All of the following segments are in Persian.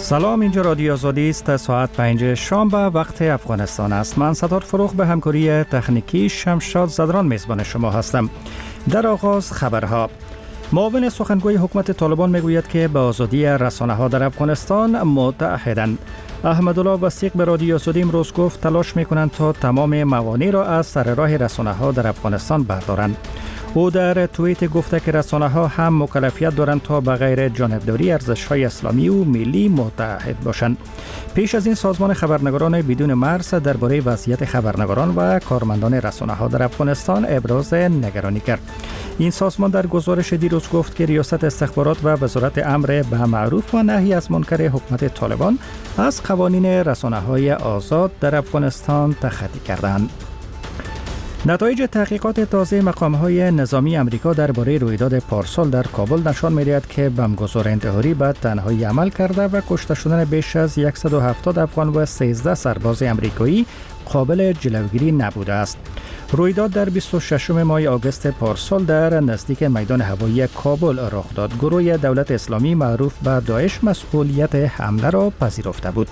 سلام، اینجا رادیو آزادی است. ساعت 5 شام به وقت افغانستان است. من ستار فروغ به همکاری تکنیکی شمشاد زدران میزبان شما هستم. در آغاز خبرها. معاون سخنگوی حکومت طالبان میگوید که به آزادی رسانه‌ها در افغانستان متعهدند. احمدالله وثیق به رادیو آزادی امروز گفت تلاش میکنند تا تمام موانع را از سر راه رسانه‌ها در افغانستان بردارند. او در توییت گفته که رسانه‌ها هم مکلفیت دارند تا به غیر جانبداری ارزش‌های اسلامی و ملی متعهد باشند. پیش از این سازمان خبرنگاران بدون مرز درباره وضعیت خبرنگاران و کارمندان رسانه‌ها در افغانستان ابراز نگرانی کرد. این سازمان در گزارش دیروز گفت که ریاست استخبارات و وزارت امر به معروف و نهی از منکر حکومت طالبان از قوانین رسانه‌های آزاد در افغانستان تخطی کردند. نتایج تحقیقات تازه مقام‌های نظامی امریکا درباره رویداد پارسال در کابل نشان می‌دهد که بمبگذار انتحاری به تنهایی عمل کرده و کشته شدن بیش از 170 افغان و 13 سرباز امریکایی قابل جلوگیری نبوده است. رویداد در 26 ماه آگوست پارسال در نزدیک میدان هوایی کابل رخ داد. گروه دولت اسلامی معروف به داعش مسئولیت حمله را پذیرفته بود.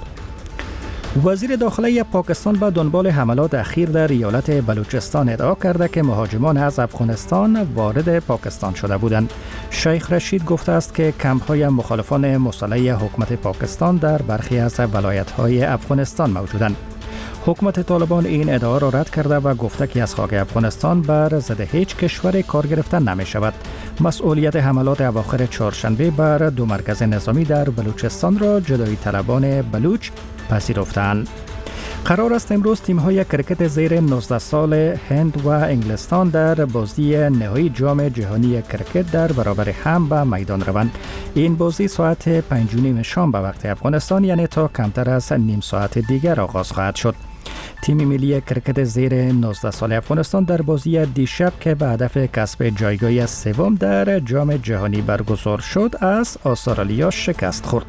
وزیر داخلی پاکستان به دنبال حملات اخیر در ایالت بلوچستان ادعا کرده که مهاجمان از افغانستان وارد پاکستان شده بودند. شیخ رشید گفته است که کمپ‌های مخالفان مسلح حکومت پاکستان در برخی از ولایت‌های افغانستان موجودند. حکومت طالبان این ادعا را رد کرده و گفته که از خاک افغانستان بر ضد هیچ کشور کار گرفتن نمی شود. مسئولیت حملات اواخر چهارشنبه بر دو مرکز نظامی در بلوچستان را جدایی طلبان بلوچ پذیرفتند. قرار است امروز تیم‌های کرکت زیر 19 سال هند و انگلستان در بازی نهایی جام جهانی کرکت در برابر هم به میدان روند. این بازی ساعت 5:30 شام به وقت افغانستان، یعنی تا کمتر از نیم ساعت دیگر آغاز خواهد شد. تیم ملی کرکت زیر 19 سال افغانستان در بازی دیشب که به هدف کسب جایگاه سوم در جام جهانی برگزار شد از استرالیا شکست خورد.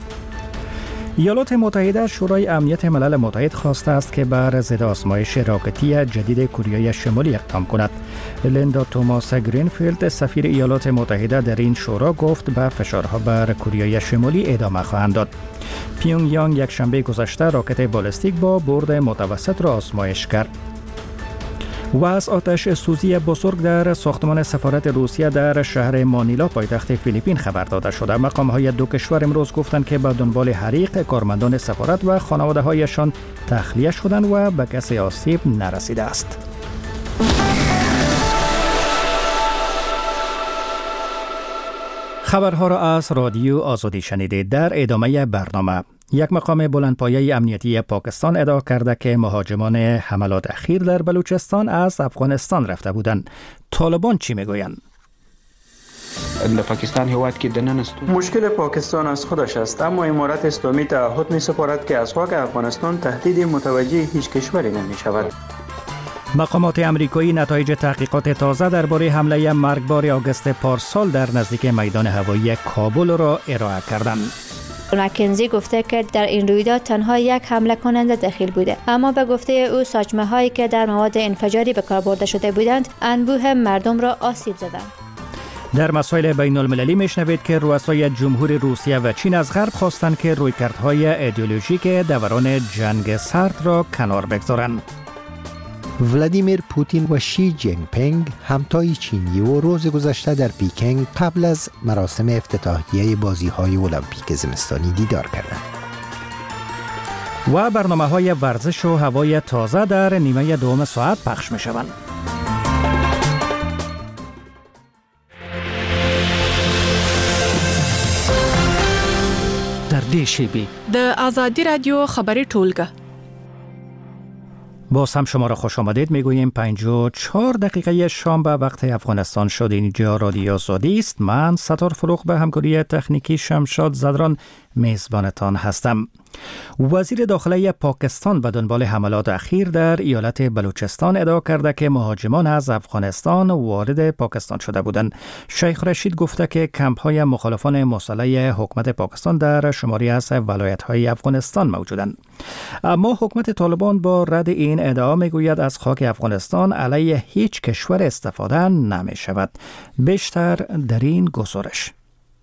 ایالات متحده شورای امنیت ملل متحد خواسته است که بر ضد آزمایش راکتی جدید کره شمالی اقدام کند. لیندا توماس گرینفیلد سفیر ایالات متحده در این شورا گفت به فشارها بر کره شمالی ادامه خواهند داد. پیونگ یانگ یک شنبه گذشته راکت بالستیک با برد متوسط را آزمایش کرد. و از آتش سوزی بزرگ در ساختمان سفارت روسیه در شهر مانیلا پایتخت فیلیپین خبر داده شده. مقام‌های دو کشور امروز گفتند که به دنبال حریق کارمندان سفارت و خانواده‌هایشان تخلیه شدند و به کسی آسیب نرسیده است. خبرها را از رادیو آزادی شنیدید. در ادامه برنامه، یک مقام بلندپایه امنیتی پاکستان ادعا کرده که مهاجمان حملات اخیر در بلوچستان از افغانستان رفته بودند. طالبان چی میگویند؟ پاکستان هیواد که دننست. مشکل پاکستان از خودش است، اما امارت اسلامی تعهد می سپارد که از خاک افغانستان تهدید متوجه هیچ کشوری نمی شود. مقامات امریکایی نتایج تحقیقات تازه درباره حمله مرگبار آگوست پارسال در نزدیک میدان هوایی کابل را ارائه کردند. مکنزی گفته که در این رویداد تنها یک حمله کننده دخیل بوده، اما به گفته او ساچمه هایی که در مواد انفجاری به کار برده شده بودند انبوه مردم را آسیب زدند. در مسائل بین المللی میشنوید که رؤسای جمهور روسیه و چین از غرب خواستند که رویکردهای ایدئولوژیک دوران جنگ سرد را کنار بگذارند. ولادیمیر پوتین و شی جین پینگ همتای چینی و روز گذشته در پیکنگ قبل از مراسم افتتاحیه بازی‌های المپیک زمستانی دیدار کردند. و برنامه‌های ورزش و هوای تازه در نیمه دوم ساعت پخش می‌شوند. در دیشیبی د آزادی رادیو خبری ټولګه. باز هم شما را خوش آمدید میگوییم 54 دقیقه شام به وقت افغانستان شد. اینجا رادیو آزادی است. من ستار فروغ به همکاری تکنیکی شمشاد زدران میزبانتان هستم. وزیر داخلی پاکستان به دنبال حملات اخیر در ایالت بلوچستان ادعا کرده که مهاجمان از افغانستان وارد پاکستان شده بودند. شیخ رشید گفته که کمپ‌های مخالفان مسلح حکومت پاکستان در شماری از ولایت‌های افغانستان موجودند. اما حکومت طالبان با رد این ادعا میگوید از خاک افغانستان علیه هیچ کشور استفاده نمی شود. بیشتر در این گزارش.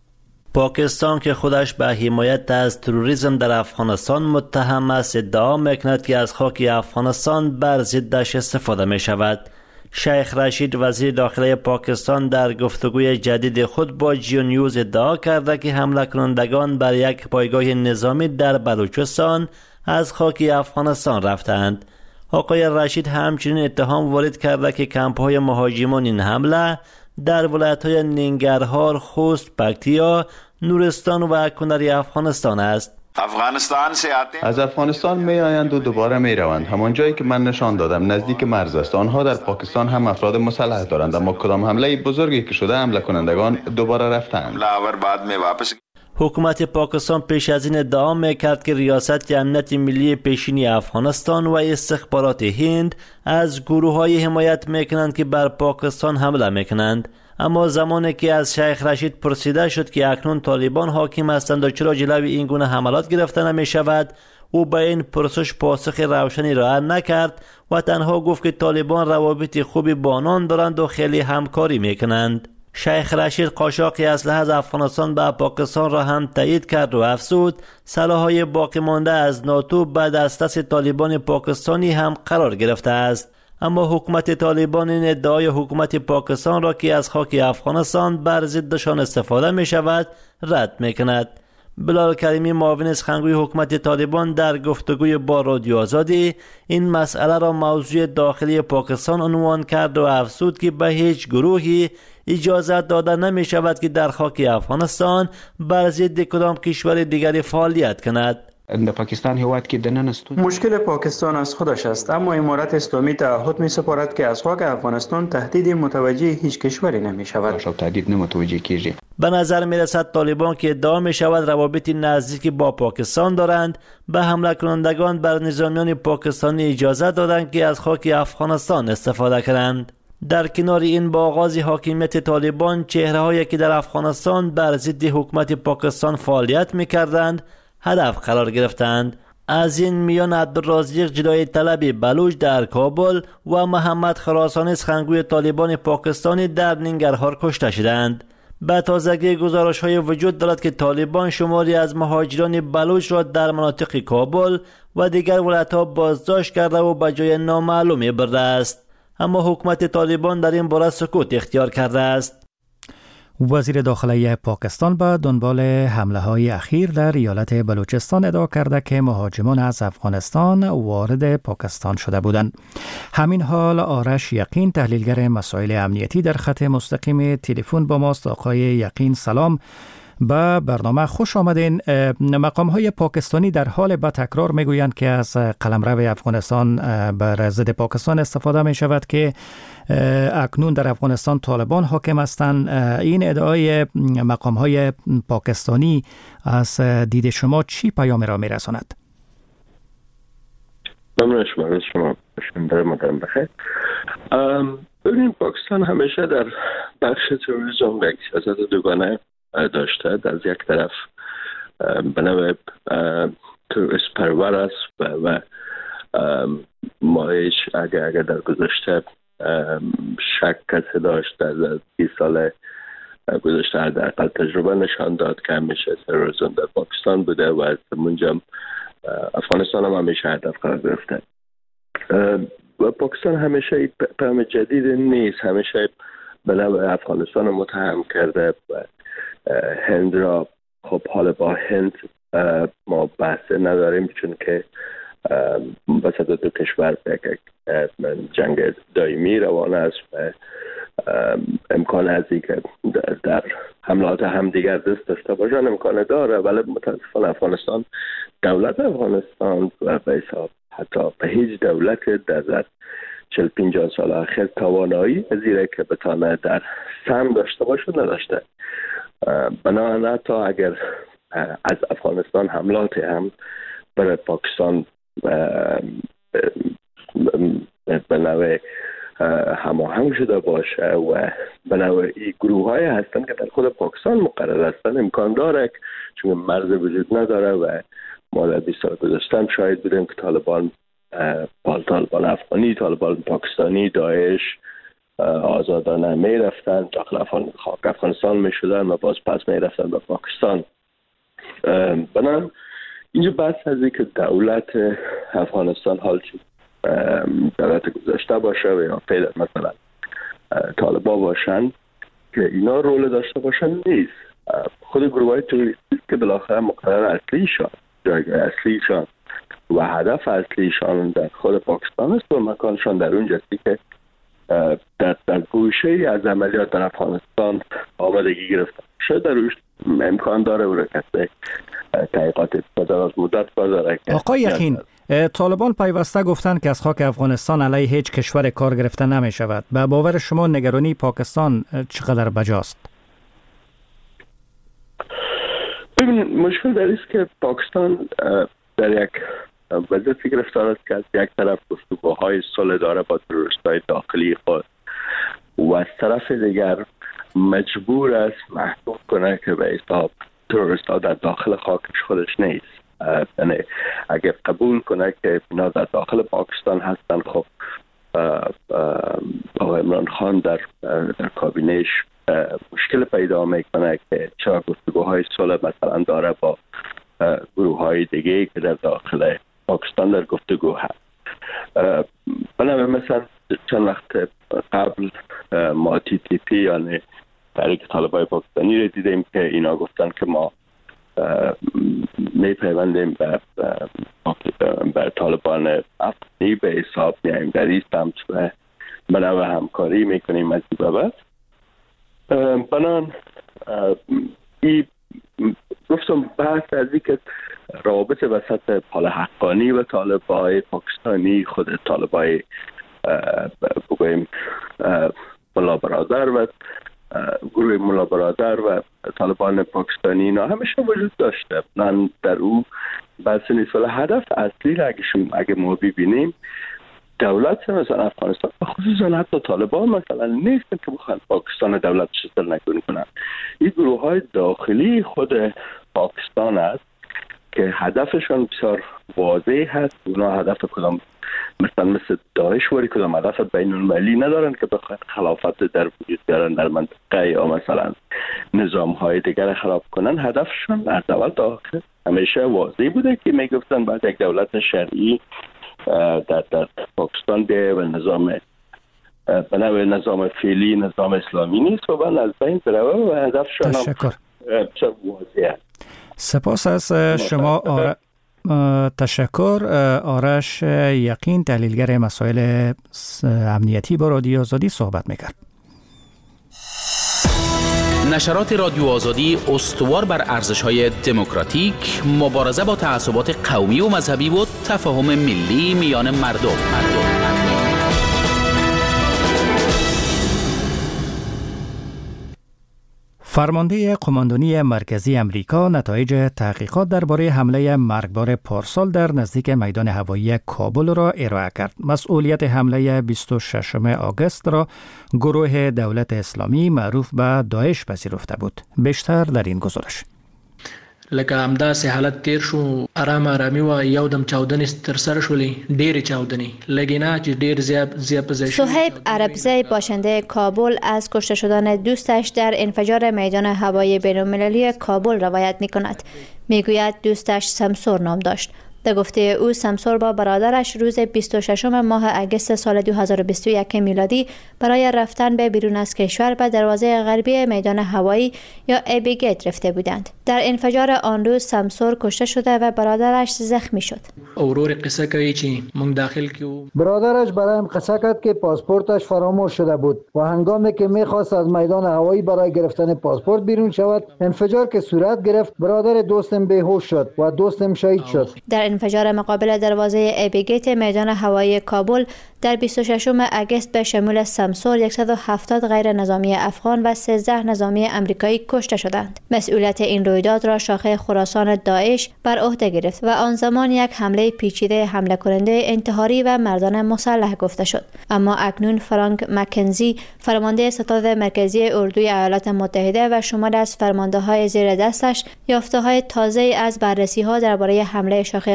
پاکستان که خودش به حمایت از تروریسم در افغانستان متهم است ادعا میکند که از خاک افغانستان بر ضدش استفاده می شود. شیخ رشید وزیر داخلی پاکستان در گفتگوی جدید خود با جیو نیوز ادعا کرده که حمله کنندگان بر یک پایگاه نظامی در بلوچستان از خاک افغانستان رفتند. آقای رشید همچنین اتهام وارد کرده که کمپ‌های مهاجمان این حمله در ولایت‌های ننگرهار، خوست، پکتیا، نورستان و کنر افغانستان است. از افغانستان می آیند و دوباره می روند. همان جایی که من نشان دادم نزدیک مرز است. آنها در پاکستان هم افراد مسلح دارند، اما کدام حمله بزرگی که شده حمله کنندگان دوباره رفتند. حکومت پاکستان پیش از این ادعا میکرد که ریاست امنیت ملی پیشینی افغانستان و استخبارات هند از گروه‌های حمایت میکنند که بر پاکستان حمله میکنند. اما زمانی که از شیخ رشید پرسیده شد که اکنون طالبان حاکم هستند و چرا جلوی این گونه حملات گرفته نمی شود، او به این پرسش پاسخ روشنی ارائه نکرد و تنها گفت که طالبان روابط خوبی با آنان دارند و خیلی همکاری میکنند. شیخ رشید قاچاق اسلحه از افغانستان به پاکستان را هم تایید کرد و افزود سلاح‌های باقی مانده از ناتو بعد از دست طالبان پاکستانی هم قرار گرفته است. اما حکومت طالبان این ادعای حکومت پاکستان را که از خاک افغانستان بر ضدشان استفاده می شود رد می کند. بلال کریمی معاون سخنگوی حکومت طالبان در گفتگوی با رادیو آزادی این مسئله را موضوع داخلی پاکستان عنوان کرد و افزود که به هیچ گروهی اجازه داده نمی شود که در خاک افغانستان بر ضد کدام کشور دیگری فعالیت کند. مشکل پاکستان از خودش است، اما امارت اسلامی تعهد می سپارد که از خاک افغانستان تهدید متوجه هیچ کشوری نمی شود. به نظر می رسد طالبان که ادعا می شود روابط نزدیکی با پاکستان دارند، به حمله کنندگان بر نظامیان پاکستانی اجازه دادند که از خاک افغانستان استفاده کنند. در کنار این با آغاز حاکمیت طالبان چهره‌هایی که در افغانستان بر ضد حکومت پاکستان فعالیت می‌کردند هدف قرار گرفتند. از این میان عبدالرازق جدای طلب بلوچ در کابل و محمد خراسانی سخنگوی طالبان پاکستانی در ننگرهار کشته شدند. به تازگی گزارش‌های وجود دارد که طالبان شماری از مهاجران بلوچ را در مناطق کابل و دیگر ولایت‌ها بازداشت کرده و به جای نامعلومی برده است. اما حکومت طالبان در این باره سکوت اختیار کرده است. وزیر داخلی پاکستان به دنبال حمله‌های اخیر در ایالت بلوچستان ادعا کرده که مهاجمان از افغانستان وارد پاکستان شده بودند. همین حال آرش یقین تحلیلگر مسائل امنیتی در خط مستقیم تلفن با ماست. آقای یقین سلام، به برنامه خوش آمدین. مقام‌های پاکستانی در حال به تکرار میگویند که از قلمرو افغانستان بر ضد پاکستان استفاده می شود که اکنون در افغانستان طالبان حاکم هستند. این ادعای مقام‌های پاکستانی از دید شما چی پیامی را میرساند؟ ممنون شما بشنده مدام بخیر. ببینیم پاکستان همیشه در بخش تروریسم یک سیاست دوگانه داشته. از یک طرف به نوع تروریست پرور است و مایش اگر در گذشته شک کسی داشت در 20 سال گذشته حداقل تجربه نشان داد که همیشه تروریسم در پاکستان بوده و از منجم افغانستان هم همیشه هدف قرار گرفته. و پاکستان همیشه پیام جدید نیست، همیشه به نوع افغانستان رو متهم کرده و هند را خب حالا با هند ما بحث نداریم چون که وسط دو کشور جنگ دائمی روان است و امکان هستی که در حملات همدیگر دست داشته باشن امکان داره، ولی متاسفانه افغانستان دولت افغانستان و به حساب حتی به هیچ دولت در 40-50 سال اخیر توانایی پذیره که بتانه در سهم داشته باشه نداشته. بنابراین حتی اگر از افغانستان حملات هم برای پاکستان به نوع هماهنگ شده باشه و به نوع این گروه های هستن که در خود پاکستان مقرر هستن امکان داره چون مرز وجود نداره و ما در 20 سال گذشته شاهد بودیم که طالبان افغانی، طالبان پاکستانی، داعش آزادانه می رفتن داخل خاک افغانستان می شدن و باز پس می رفتن به پاکستان. بنابراین اینجا بحث از اینکه دولت افغانستان حال چی دولت گذشته باشه و یا فعلا مثلا طالبا باشن که اینا رول داشته باشن نیست. خود گروه های توریستی که بالاخره مقرر اصلیشان، جایگاه اصلیشان و هدف اصلیشان در خود پاکستان است و مکانشان در اونجاستی که در گوشه از عملیات در افغانستان آمادگی گرفتن شاید در روش امکان داره و رکسته تحقیقات بدراز مدت داره. آقای یقین، طالبان پیوسته گفتند که از خاک افغانستان علیه هیچ کشور کار گرفته نمی شود. به باور شما نگرانی پاکستان چقدر بجاست؟ ببین، مشکل در است که پاکستان در یک وضعیتی گرفتار است که از یک طرف گفتگوهای صلح داره با تروریست‌های داخلی خود و از طرف دیگر مجبور است محکوم کنه که به حساب تروریست‌ها در داخل خاکش خودش نیست. یعنی اگر قبول کنه که اینا در داخل پاکستان هستن، خب آقای عمران خان در کابینهش مشکل پیدا میکنه که چرا گفتگوهای صلح مثلا داره با گروه‌های دیگه که در داخل پاکستان در گفتگو هست. بنابراین مثلا چند وقت قبل ما TTP یعنی تحریک طالبای پاکستانی رو دیدیم که اینا گفتن که ما میپیوندیم به طالبان افغانی به حساب میایم در این سمت و بنابرای همکاری میکنیم از این بابت. بنان گفتم بحث از این که روابط وسط پال حقانی و طالبای پاکستانی، خود طالبای بگویم ملا برادر و گروه ملا برادر و طالبان پاکستانی اینا همیشه وجود داشته. من در او بحث نیست، ولی هدف اصلی را اگه ما ببینیم دولت مثلا افغانستان خصوصا حتی طالبان مثلا نیستن که بخوان پاکستان دولت شکل نگونی کنن. این گروه های داخلی خود پاکستان است که هدفشان بسیار واضح هست. اونا هدف کدام مثل داعش وری کدام هدف بین المللی ندارن که بخواد خلافت در وجود بیارن در منطقه یا مثلا نظام های دیگر خراب کنن. هدفشون از اول تا آخر همیشه واضح بوده که میگفتن بعد یک دولت شرعی در پاکستان بیایه و بنابرای نظام فعلی نظام اسلامی نیست و بعد از بین بروه و هدفشون تشکر. هم واضح است. سپاس از شما تشکر. آرش یقین، تحلیلگر مسائل امنیتی با رادیو آزادی صحبت میکرد. نشرات رادیو آزادی استوار بر ارزش‌های دموکراتیک، مبارزه با تعصبات قومی و مذهبی و تفاهم ملی میان مردم. فرمانده قماندانی مرکزی امریکا نتایج تحقیقات درباره حمله مرگبار پارسال در نزدیک میدان هوایی کابل را ارائه کرد. مسئولیت حمله 26 آگوست را گروه دولت اسلامی معروف به داعش پذیرفته بود. بیشتر در این گزارش. لکه همداسې حالت تیر شو، آرامي و یو دم چاودنې تر سره شولې، ډېرې چاودنې لږې نه چې ډېر زیات زیات. صهیب عربزی، باشنده کابل، از کشته شدن دوستش در انفجار میدان هوایی بین‌المللی کابل روایت می‌کند. میگوید دوستش سمسور نام داشت. در گفته او سمسور با برادرش روز 26 ماه اگست سال 2021 میلادی برای رفتن به بیرون از کشور به دروازه غربی میدان هوایی یا ایبی گیت رفته بودند. در انفجار آن روز سمسور کشته شده و برادرش زخمی شد. اورور قصه کوي چې موږ داخل کیو. برادرش برایم قصه کرد که پاسپورتش فراموش شده بود و هنگامی که میخواست از میدان هوایی برای گرفتن پاسپورت بیرون شود، انفجار که صورت گرفت، برادر دوستم بیهوش شد و دوستم شهید شد. در انفجار مقابل دروازه ایبی گیت میدان هوایی کابل در 26 اگست به شمول سمسور 170 غیر نظامی افغان و 13 نظامی امریکایی کشته شدند. مسئولیت این رویداد را شاخه خراسان داعش بر عهده گرفت و آن زمان یک حمله پیچیده حمله کننده انتحاری و مردان مسلح گفته شد. اما اکنون فرانک مکنزی، فرمانده ستاد مرکزی اردوی ایالات متحده و شماری از فرمانده‌های زیر دستش یافته‌های تازه از بررسی‌ها درباره حمله شاخه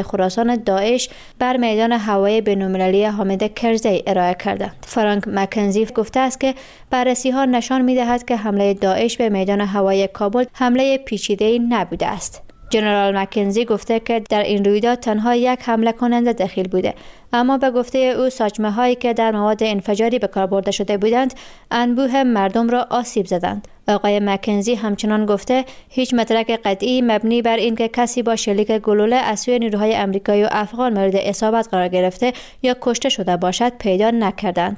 خراسان داعش بر میدان هوایی بین‌المللی حامد کرزی ارائه کردند. فرانک مکنزی گفته است که بررسی‌ها نشان می‌دهد که حمله داعش به میدان هوایی کابل حمله پیچیده‌ای نبوده است. جنرال مکنزی گفته که در این رویداد تنها یک حمله کننده دخیل بوده، اما به گفته او ساچمه هایی که در مواد انفجاری به کار برده شده بودند انبوه مردم را آسیب زدند. آقای مکنزی همچنان گفته هیچ مدرک قطعی مبنی بر اینکه کسی با شلیک گلوله از سوی نیروهای آمریکایی و افغان مورد اصابت قرار گرفته یا کشته شده باشد پیدا نکردند.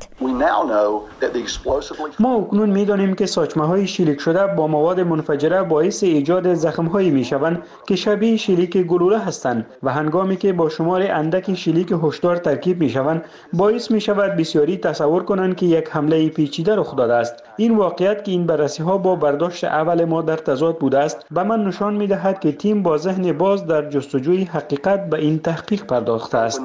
ما اکنون می‌دانیم که ساچمه‌های شلیک شده با مواد منفجره باعث ایجاد زخم‌هایی می‌شوند که شبیه شلیک گلوله هستند و هنگامی که با شمار اندک شلیک هشدار ترکیب می‌شوند باعث می‌شود بسیاری تصور کنند که یک حمله پیچیده رخ داده است. این واقعیت که این بررسی‌ها با برداشت اول ما در تضاد بوده است به من نشان می‌دهد که تیم با ذهن باز در جستجوی حقیقت به این تحقیق پرداخته است.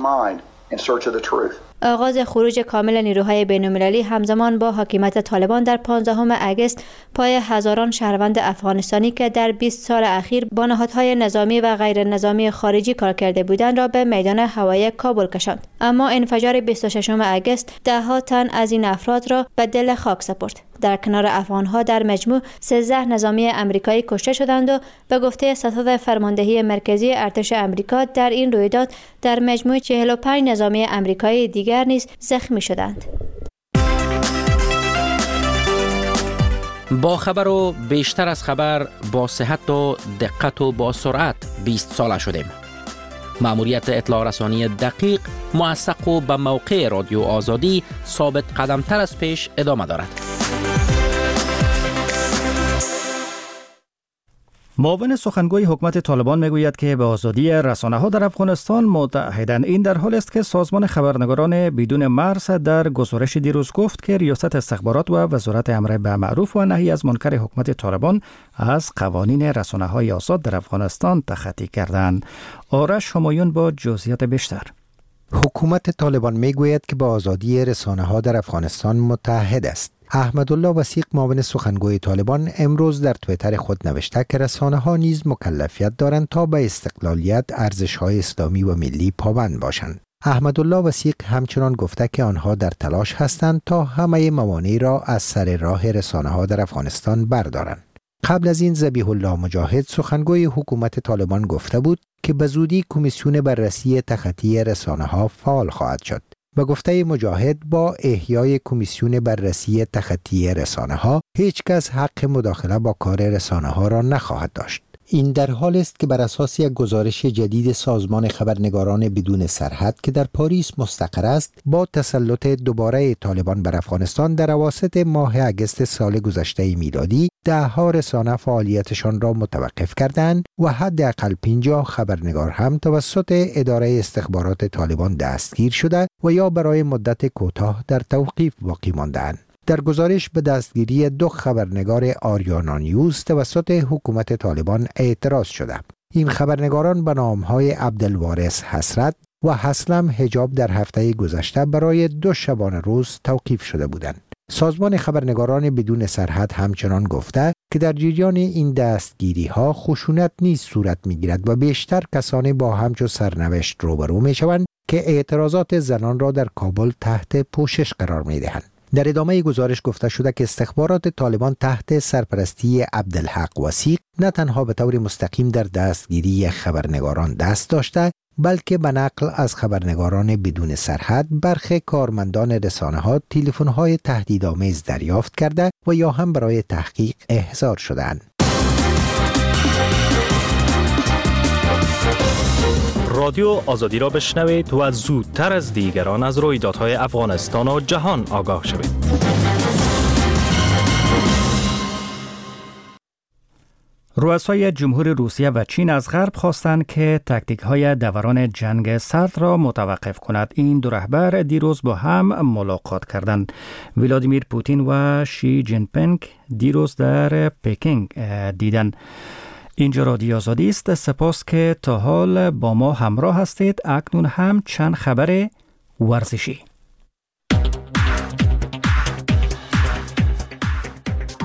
آغاز خروج کامل نیروهای بین‌المللی همزمان با حاکمیت طالبان در 15 اگست پای هزاران شهروند افغانستانی که در 20 سال اخیر با نهادهای نظامی و غیر نظامی خارجی کار کرده بودند را به میدان هوایی کابل کشاند. اما انفجار 26 اگست ده‌ها تن از این افراد را به دل خاک سپرد. در کنار افغان‌ها در مجموع 13 نظامی آمریکایی کشته شدند و به گفته ستاد فرماندهی مرکزی ارتش آمریکا در این رویداد در مجموع 45 نظامی آمریکایی دیگر نیز زخمی شدند. با خبر و بیشتر از خبر، با صحت و دقت و با سرعت 20 ساله شدیم. مأموریت اطلاع رسانی دقیق، موثق و به موقع رادیو آزادی ثابت قدمتر از پیش ادامه دارد. معاون سخنگوی حکومت طالبان میگوید که به آزادی رسانه‌ها در افغانستان متحدند. این در حالی است که سازمان خبرنگاران بدون مرز در گزارش دیروز گفت که ریاست استخبارات و وزارت امر به معروف و نهی از منکر حکومت طالبان از قوانین رسانه‌های آزاد در افغانستان تخطی کردند. آرش همایون با جزئیات بیشتر. حکومت طالبان میگوید که با آزادی رسانه‌ها در افغانستان متحد است. احمدالله وثیق معاون سخنگوی طالبان امروز در توییتر خود نوشته که رسانه‌ها نیز مکلفیت دارند تا به استقلالیت، ارزش‌های اسلامی و ملی پابند باشند. احمدالله وثیق همچنان گفته که آنها در تلاش هستند تا همه موانع را از سر راه رسانه‌ها در افغانستان بردارند. قبل از این ذبیح الله مجاهد سخنگوی حکومت طالبان گفته بود که به زودی کمیسیون بررسی تخطی رسانه‌ها فعال خواهد شد. به گفته مجاهد با احیای کمیسیون بررسی تخطی رسانه‌ها هیچ کس حق مداخله با کار رسانه‌ها را نخواهد داشت. این در حال است که بر اساس یک گزارش جدید سازمان خبرنگاران بدون سرحد که در پاریس مستقر است، با تسلط دوباره طالبان بر افغانستان در اواسط ماه اگست سال گذشته میلادی، ده‌ها رسانه فعالیتشان را متوقف کردند و حداقل 50 خبرنگار هم توسط اداره استخبارات طالبان دستگیر شده و یا برای مدت کوتاه در توقیف باقی ماندند. در گزارش به دستگیری 2 خبرنگار آریانا نیوز توسط حکومت طالبان اعتراض شده. این خبرنگاران به نام‌های عبدالوارث حسرت و حسلم حجاب در هفته گذشته برای 2 شبانه روز توقیف شده بودند. سازمان خبرنگاران بدون سرحد همچنان گفته که در جریان این دستگیری‌ها خشونت نیز صورت می‌گیرد و بیشتر کسانی با همچو سرنوشت روبرو می‌شوند که اعتراضات زنان را در کابل تحت پوشش قرار می‌دهند. در ادامه گزارش گفته شده که استخبارات طالبان تحت سرپرستی عبدالحق وثیق نه تنها به طور مستقیم در دستگیری خبرنگاران دست داشته، بلکه به نقل از خبرنگاران بدون سرحد برخی کارمندان رسانه‌ها تلفن‌های تهدیدآمیز دریافت کرده و یا هم برای تحقیق احضار شدند. رادیو آزادی را بشنوید و زودتر از دیگران از رویدادهای افغانستان و جهان آگاه شوید. رؤسای جمهور روسیه و چین از غرب خواستند که تاکتیک‌های دوران جنگ سرد را متوقف کند. این 2 رهبر دیروز با هم ملاقات کردند. ولادیمیر پوتین و شی جین پینگ دیروز در پکینگ دیدند. اینجا رادیو آزادی است. سپاس که تا حال با ما همراه هستید. اکنون هم چند خبر ورزشی.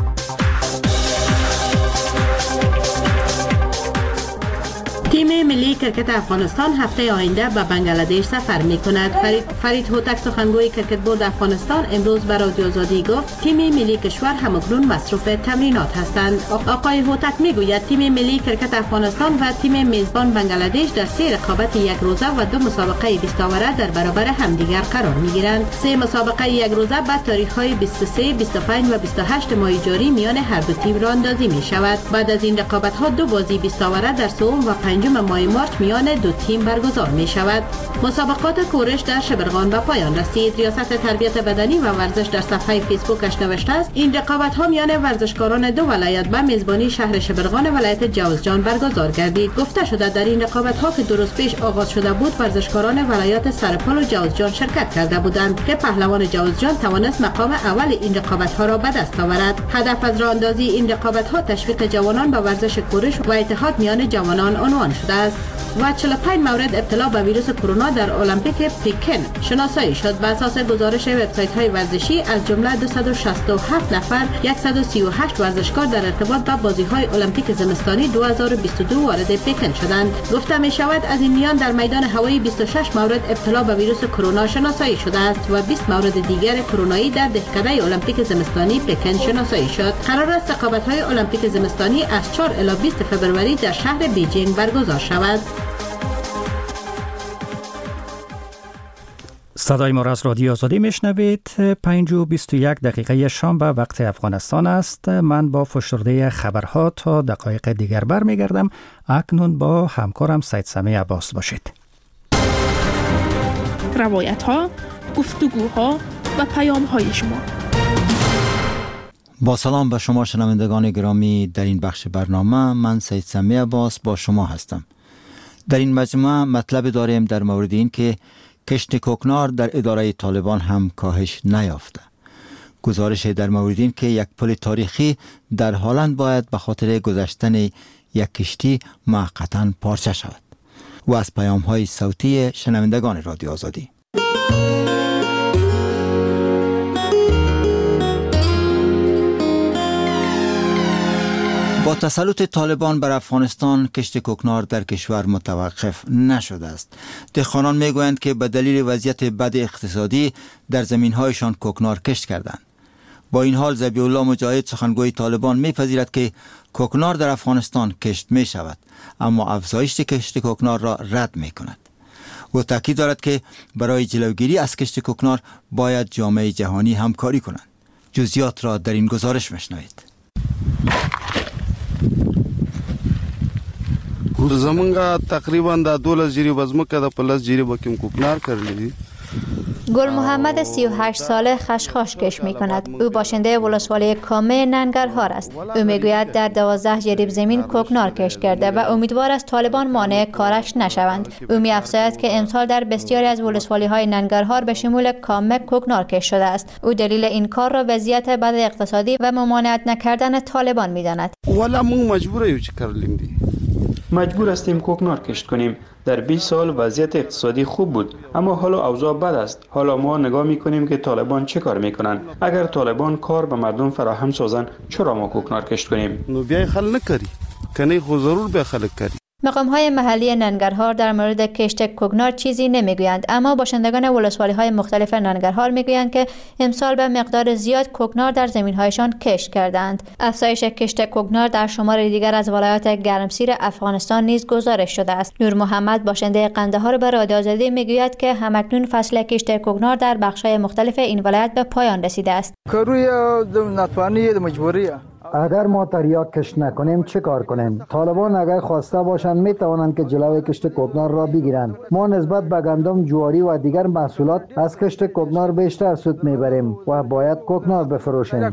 تیم ملی کرکت افغانستان هفته آینده به بنگلادش سفر می‌کند. فرید هوتک سخنگوی کرکت بورد افغانستان امروز به رادیو آزادی گفت تیم ملی کشور همکنون مصروف تمرینات هستند. آقای هوتک میگوید تیم ملی کرکت افغانستان و تیم میزبان بنگلادش در 3 رقابت یک روزه و 2 مسابقه 20 آوره در برابر همدیگر قرار می‌گیرند. 3 مسابقه یک روزه به تاریخ‌های 23، 25 و 28 ماه جاری میان هر دو تیم را اندازی می‌شود. بعد از این رقابت‌ها 2 بازی 20 آوره در 3 و 5 ماه مارچ میان دو تیم برگزار می‌شود. مسابقات کورش در شبرغان به پایان رسید. ریاست تربیت بدنی و ورزش در صفحه فیسبوکش نوشته است این رقابت‌ها میان ورزشکاران دو ولایت به میزبانی شهر شبرغان ولایت جوزجان برگزار گردید. گفته شده در این رقابت‌ها که 2 روز پیش آغاز شده بود ورزشکاران ولایت سرپل و جوزجان شرکت کرده بودند که پهلوان جوزجان توانست مقام اول این رقابت‌ها را به دست آورد. هدف از راه اندازی این رقابت‌ها تشویق جوانان به ورزش کورش و اتحاد میان جوانان عنوان شده است. و 45 مورد ابتلا به ویروس کرونا در المپیک پکن شناسایی شد. بر اساس گزارش وبسایت‌های ورزشی از جمله 267 نفر 138 ورزشکار در ارتباط با بازی‌های المپیک زمستانی 2022 وارد پکن شدند. گفته می‌شود از این میان در میدان هوایی 26 مورد ابتلا به ویروس کرونا شناسایی شده است و 20 مورد دیگر کرونایی در دهکده المپیک زمستانی پکن شناسایی شد. قرار است رقابت‌های المپیک زمستانی از 4 الی 20 فوریه در شهر بیجینگ برگزار شود. صدای ما را از رادیو آزادی میشنوید. 5:21 شام به وقت افغانستان است. من با فشرده خبرها تا دقایق دیگر برمیگردم. اکنون با همکارم سید سمی عباس باشید. روایت ها، گفتگوها و پیام های شما. با سلام به شما شنوندگان گرامی، در این بخش برنامه من سید سمی عباس با شما هستم. در این مجموعه مطلب داریم در مورد این که کشت کوکنار در اداره طالبان هم کاهش نیافته. گزارش در مورد این که یک پل تاریخی در هلند باید به خاطر گذشتن یک کشتی موقتا پارچه شود. و از پیام‌های صوتی شنوندگان رادیو آزادی. با تسلط طالبان بر افغانستان کشت کوکنار در کشور متوقف نشده است. دهقانان میگویند که به دلیل وضعیت بد اقتصادی در زمین‌هایشان کوکنار کشت کردند. با این حال ذبیح الله مجاهد سخنگوی طالبان میپذیرد که کوکنار در افغانستان کشت می شود، اما افزایش کشت کوکنار را رد می کند. او تاکید دارد که برای جلوگیری از کشت کوکنار باید جامعه جهانی همکاری کنند. جزئیات را در این گزارش مشنوید. زمونږ تقریبا د 12 جری وزمکه د پلس جری بکیم کوکنار کړلی. گل محمد 38 ساله خشخاش کش می کند. او باشنده ولسوالی کامه ننگرهار است. او میگوید در 12 جریب زمین کوکنار کش کرده و امیدوار است طالبان مانع کارش نشوند. او می افزاید که امسال در بسیاری از ولسوالی های ننگرهار به شمول کامه کوکنار کش شده است. او دلیل این کار را وضعیت بد اقتصادی و ممانعت نکردن طالبان می داند. ولی مون مجبوره چی کردیم دی. مجبور هستیم کوکنار کشت کنیم. در 20 سال وضعیت اقتصادی خوب بود، اما حالا اوضاع بد است. حالا ما نگاه میکنیم که طالبان چه کار میکنن. اگر طالبان کار به مردم فراهم سازن، چرا ما کوکنار کشت کنیم؟ نو بیا خل نکری کنه خو ضرور به خلق کری. مقام‌های محلی ننگرهار در مورد کشت کوکنار چیزی نمیگویند، اما باشندگان ولسوالی‌های مختلف ننگرهار میگویند که امسال به مقدار زیاد کوکنار در زمین‌هایشان کشت کردند. افزایش کشت کوکنار در شمار دیگر از ولایات گرمسیر افغانستان نیز گزارش شده است. نور محمد باشنده قندهار به رادیو آزادی میگوید که همکنون فصل کشت کوکنار در بخش‌های مختلف این ولایت به پایان رسیده است. کروی ناتوانی مجبوریه. اگر ما تریاک کشت نکنیم چه کار کنیم؟ طالبان اگر خواسته باشند می توانند که جلوی کشت کوکنار را بگیرند. ما نسبت به گندم، جواری و دیگر محصولات از کشت کوکنار بیشتر سود میبریم و باید کوکنار بفروشیم.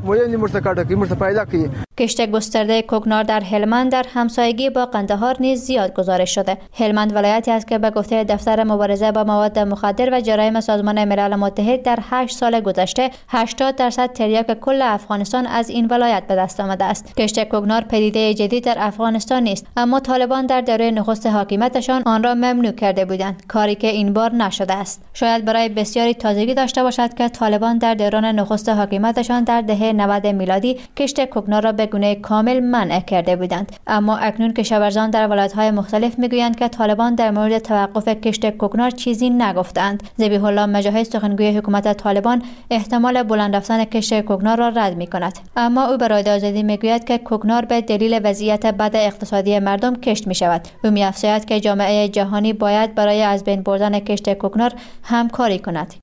کشت گسترده کوکنار در هلمند در همسایگی با قندهار نیز زیاد گزارش شده. هلمند ولایتی است که به گفته دفتر مبارزه با مواد مخدر و جرایم سازمان ملل متحد در 8 سال گذشته 80% تریاک کل افغانستان از این ولایت به دست آمده است. کشت کوکنار پدیده جدید در افغانستان نیست، اما طالبان در دوره نخست حاکمیتشان آن را ممنوع کرده بودند، کاری که این بار نشده است. شاید برای بسیاری تازگی داشته باشد که طالبان در دوران نخست حاکمیتشان در دهه 90 میلادی کشت کوکنار را به گونه کامل منع کرده بودند، اما اکنون کشاورزان در ولایت‌های مختلف میگویند که طالبان در مورد توقف کشت کوکنار چیزی نگفتند. ذبیح الله مجاهد سخنگوی حکومت طالبان احتمال بلند رفتن کشت کوکنار را رد می‌کند، اما او به رادیو آزادی میگوید که کوکنار به دلیل وضعیت بد اقتصادی مردم کشت می‌شود. او می‌افزاید که جامعه جهانی باید برای از بین بردن کشت کوکنار همکاری کند.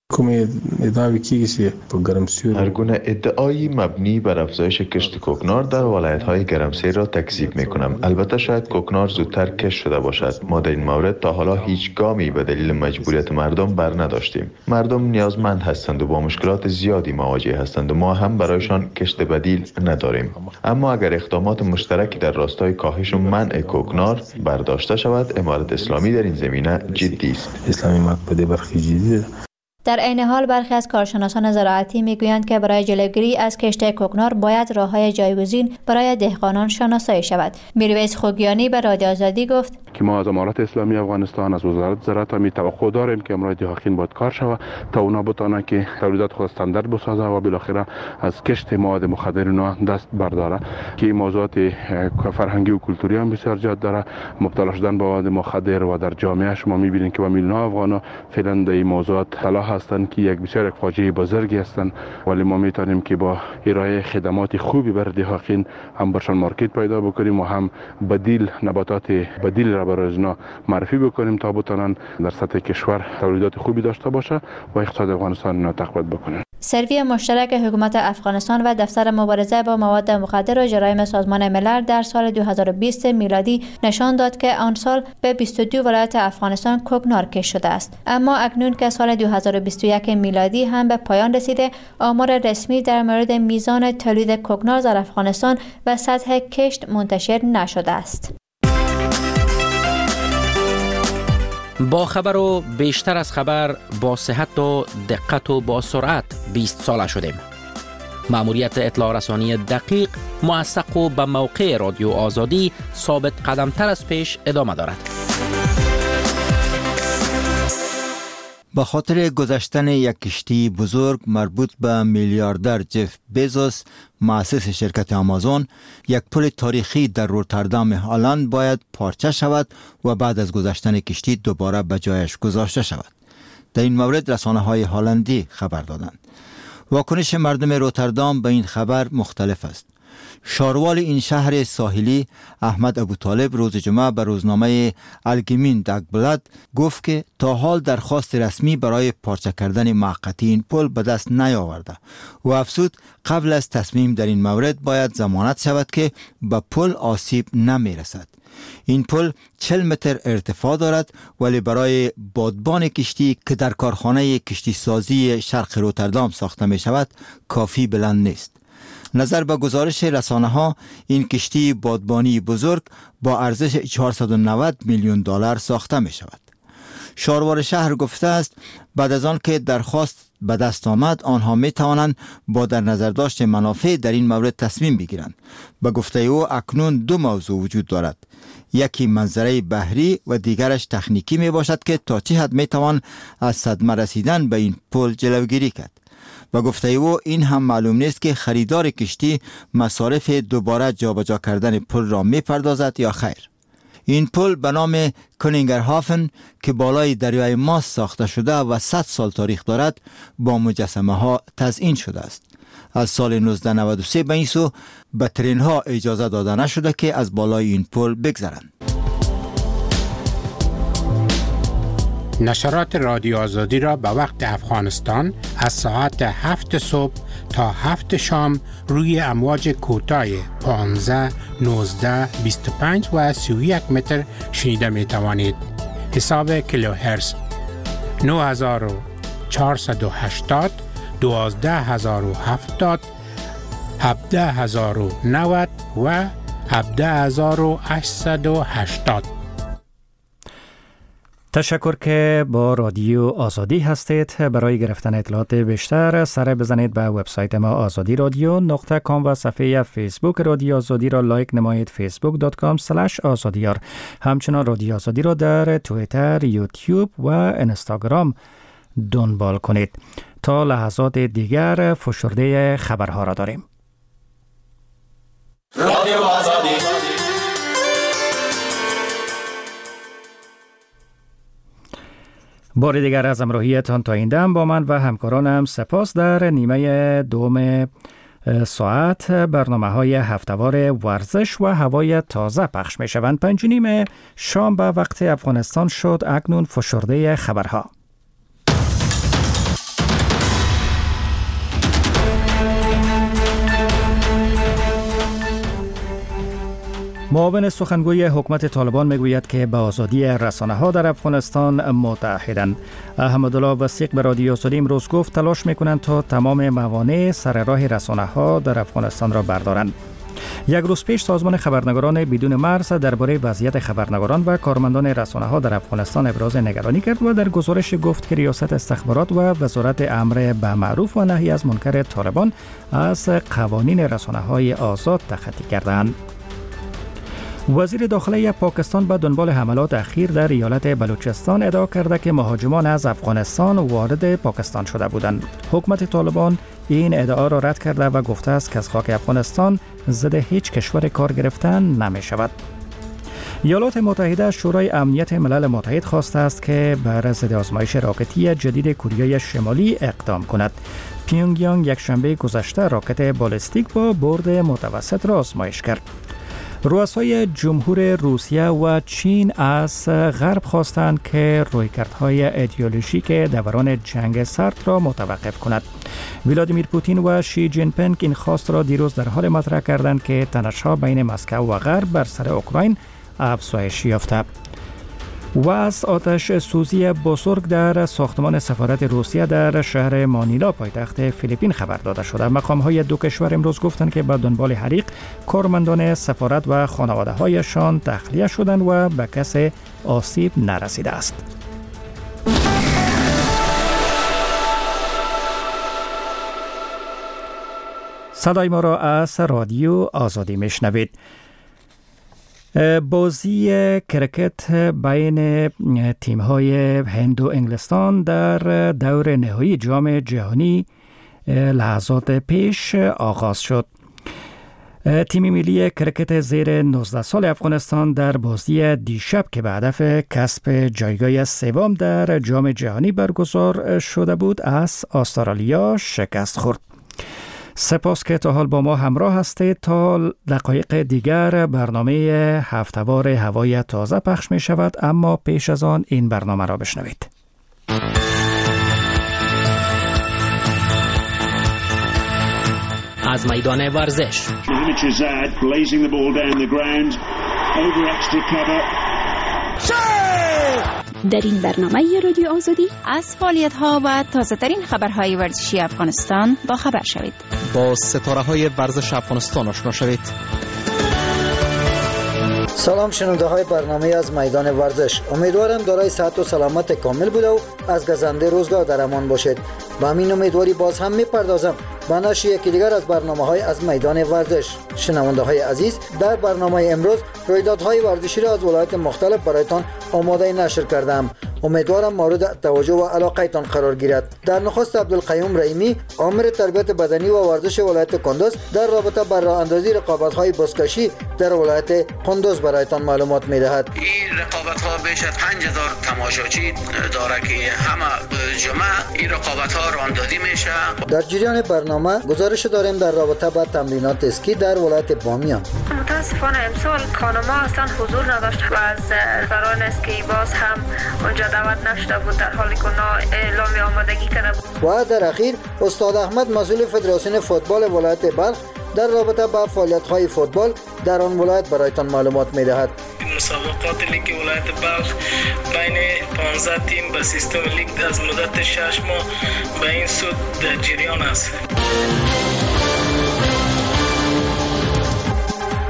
هر گونه ادعایی مبنی بر افزایش کشت کوکنار در ولایت‌های گرمسیر را تکذیب می‌کنم. البته شاید کوکنار زودتر کشت شده باشد. ما در این مورد تا حالا هیچ گامی به دلیل مجبوریت مردم بر نداشتیم. مردم نیازمند هستند و با مشکلات زیادی مواجه هستند و ما هم برایشان کشت بدیل نداریم. اما اگر اقدامات مشترکی در راستای کاهش و منع کوکنار برداشته شود، امارت اسلامی در این زمینه جدی است. اسلامی مقبوله برخی جدی. در عین حال برخی از کارشناسان زراعتی میگویند که برای جلوگیری از کشت کوکنار باید راه‌های جایگزین برای دهقانان شناسایی شود. میرویس خوگیانی به رادیو آزادی گفت که ما از امارت اسلامی افغانستان از وزارت زراعت می توقع داریم که امروز دهقان باید کار شود تا اونا بتونه که تولیدات خود استاندارد بسازه و بالاخره از کشت مواد مخدر اینا دست برداره که موضوعات فرهنگی و کلتوری هم بسیار زیاد داره. مبتلا شدن به مواد مخدر و در جامعه شما میبینید که با میلیون‌ها افغان فعلا در این موضوعات تلا هستند که یک فاجعه بزرگی هستند، ولی ما میتونیم که با ارائه خدمات خوبی بر دهقان هم برشان مارکت پیدا بکنیم و هم نباتات بدیل را برای اینا معرفی بکنیم تا بتونن در سطح کشور تولیدات خوبی داشته باشه و اقتصاد افغانستان را تقویت بکنن. سروی مشترک حکومت افغانستان و دفتر مبارزه با مواد مخدر و جرایم سازمان ملل در سال 2020 میلادی نشان داد که آن سال به 22 ولایت افغانستان کوکنار کشت شده است، اما اکنون که سال 2021 میلادی هم به پایان رسیده، آمار رسمی در مورد میزان تولید کوکنار در افغانستان و سطح کشت منتشر نشده است. با خبر و بیشتر از خبر، با صحت و دقت و با سرعت 20 ساله شدیم. مأموریت اطلاع رسانی دقیق، موثق و به موقع رادیو آزادی ثابت قدمتر از پیش ادامه دارد. با خاطر گذشتن یک کشتی بزرگ مربوط به میلیاردر جف بیزوس، مؤسس شرکت آمازون، یک پل تاریخی در روتردام هلند باید پارچه شود و بعد از گذشتن کشتی دوباره به جایش گذاشته شود. در این مورد رسانه‌های هلندی خبر دادند. واکنش مردم روتردام به این خبر مختلف است. شاروال این شهر ساحلی احمد ابوطالب روز جمعه به روزنامه الگمین داگبلاد گفت که تا حال درخواست رسمی برای پارچه کردن موقتی این پل به دست نیاورده و افزود قبل از تصمیم در این مورد باید ضمانت شود که به پل آسیب نمی رسد. این پل 40 متر ارتفاع دارد ولی برای بادبان کشتی که در کارخانه کشتی سازی شرق روتردام ساخته می شود کافی بلند نیست. نظر به گزارش رسانه‌ها این کشتی بادبانی بزرگ با ارزش 490 میلیون دلار ساخته می شود. شاروار شهر گفته است بعد از آن که درخواست به دست آمد آنها می توانند با در نظر داشت منافع در این مورد تصمیم بگیرند. به گفته او اکنون دو موضوع وجود دارد. یکی منظره بحری و دیگرش تکنیکی می باشد که تا چه حد می توان از صدمه رسیدن به این پل جلوگیری کرد. و گفته او این هم معلوم نیست که خریدار کشتی مصارف دوباره جابجا کردن پل را می پردازد یا خیر. این پل به نام کنینگرهافن که بالای دریای ماس ساخته شده و 100 سال تاریخ دارد با مجسمه ها تزیین شده است. از سال 1993 به این سو به ترین ها اجازه داده نشده که از بالای این پل بگذرند. نشرات رادیو آزادی را به وقت افغانستان از ساعت 7 صبح تا 7 شام روی امواج کوتاه 15, 19, 25 و 31 متر شنیده می توانید. حساب کیلوهرتز 9480, 12070, 17090 و 17880. تشکر که با رادیو آزادی هستید. برای گرفتن اطلاعات بیشتر سر بزنید به وبسایت ما azadiradyo.com و صفحه فیسبوک رادیو آزادی را لایک نمایید facebook.com/azadiyar. همچنان رادیو آزادی را در توییتر، یوتیوب و اینستاگرام دنبال کنید. تا لحظات دیگر فشرده خبرها را داریم. رادیو آزادی. بار دیگر از همراهیتان تا این دم با من و همکارانم سپاس. در نیمه دوم ساعت برنامه‌های هفته‌وار ورزش و هوای تازه پخش می‌شوند. 5:30 شام به وقت افغانستان شد. اکنون فشرده خبرها. معاون سخنگوی حکومت طالبان میگوید که به آزادی رسانه‌ها در افغانستان متحدند. احمدالله وثیق به رادیو آزادی امروز گفت تلاش میکنند تا تمام موانع سر راه رسانه‌ها در افغانستان را بردارند. یک روز پیش سازمان خبرنگاران بدون مرز درباره وضعیت خبرنگاران و کارمندان رسانه‌ها در افغانستان ابراز نگرانی کرد و در گزارش گفت که ریاست استخبارات و وزارت امر به معروف و نهی از منکر طالبان از قوانین رسانه‌های آزاد تخطی کردند. وزیر داخلی پاکستان به دنبال حملات اخیر در ایالت بلوچستان ادعا کرده که مهاجمان از افغانستان وارد پاکستان شده بودند. حکومت طالبان این ادعا را رد کرده و گفته است که از خاک افغانستان ضد هیچ کشور کار گرفتن نمی شود. ایالات متحده شورای امنیت ملل متحد خواسته است که بر ضد آزمایش راکتی جدید کره شمالی اقدام کند. پیونگیانگ یک شنبه گذشته راکت بالستیک با برد متوسط را آزمایش کرد. رؤسای جمهور روسیه و چین از غرب خواستند که رویکردهای ایدئولوژیک دوران جنگ سرد را متوقف کند. ولادیمیر پوتین و شی جین پینگ این خواست را دیروز در حال مطرح کردند که تنش‌ها بین مسکو و غرب بر سر اوکراین افزایش یافته. و از آتش سوزی بزرگ در ساختمان سفارت روسیه در شهر مانیلا پایتخت فیلیپین خبر داده شده. مقام‌های دو کشور امروز گفتند که به دنبال حریق کارمندان سفارت و خانواده‌هایشان تخلیه شدند و به کسی آسیب نرسیده است. صدای ما را از رادیو آزادی میشنوید. بازی کرکت بین تیم‌های هند و انگلستان در دور نهایی جام جهانی لحظات پیش آغاز شد. تیم ملی کرکت زیر 19 سال افغانستان در بازی دیشب که به هدف کسب جایگاه سوم در جام جهانی برگزار شده بود از استرالیا شکست خورد. سپاس که تا حال با ما همراه هستید. تا دقایق دیگر برنامه هفته‌وار هوای تازه پخش می شود، اما پیش از آن این برنامه را بشنوید. از میدان ورزش در این برنامه رادیو آزادی از فعالیت‌ها و تازه‌ترین خبرهای ورزشی افغانستان با خبر شوید. با ستاره‌های ورزش افغانستان آشنا شوید. سلام شنونده های برنامه از میدان ورزش. امیدوارم دارای صحت و سلامت کامل بوده و از گزنده روزگار در امان باشید. با همین امیدواری باز هم میپردازم به نشر یکی دیگر از برنامه‌های از میدان ورزش. شنونده های عزیز، در برنامه امروز رویدادهای ورزشی را از ولایات مختلف برایتان آماده نشر کردم. امیدوارم مورد توجه و علاقه‌تان قرار گیرد. در نخست عبدالقیوم رحیمی، آمر تربیت بدنی و ورزش ولایت کندوز، در رابطه با راه اندازی رقابت‌های بزکشی در ولایت کندوز برایتان معلومات می‌دهد. این رقابت‌ها بیش از 5000 تماشاچی داره که همه جمعه این رقابت‌ها راندازی میشه. در جریان برنامه گزارش داریم در رابطه با تمرینات اسکی در ولایت بامیان. متاسفانه امسال کانوما اصلا حضور نداشت و از سران اسکی باز هم اونجا دعوت نشده بود، در حالی که اعلام آمادگی کرده بود. و در اخیر استاد احمد مسئول فدراسیون فوتبال ولایت بلخ در رابطه با فعالیت‌های فوتبال در آن ولایت برایتان معلومات می‌دهد. مسابقات لیگ ولایت بلخ بین 15 تیم به سیستم لیگ از مدت 6 ماه به این سود در جریان است.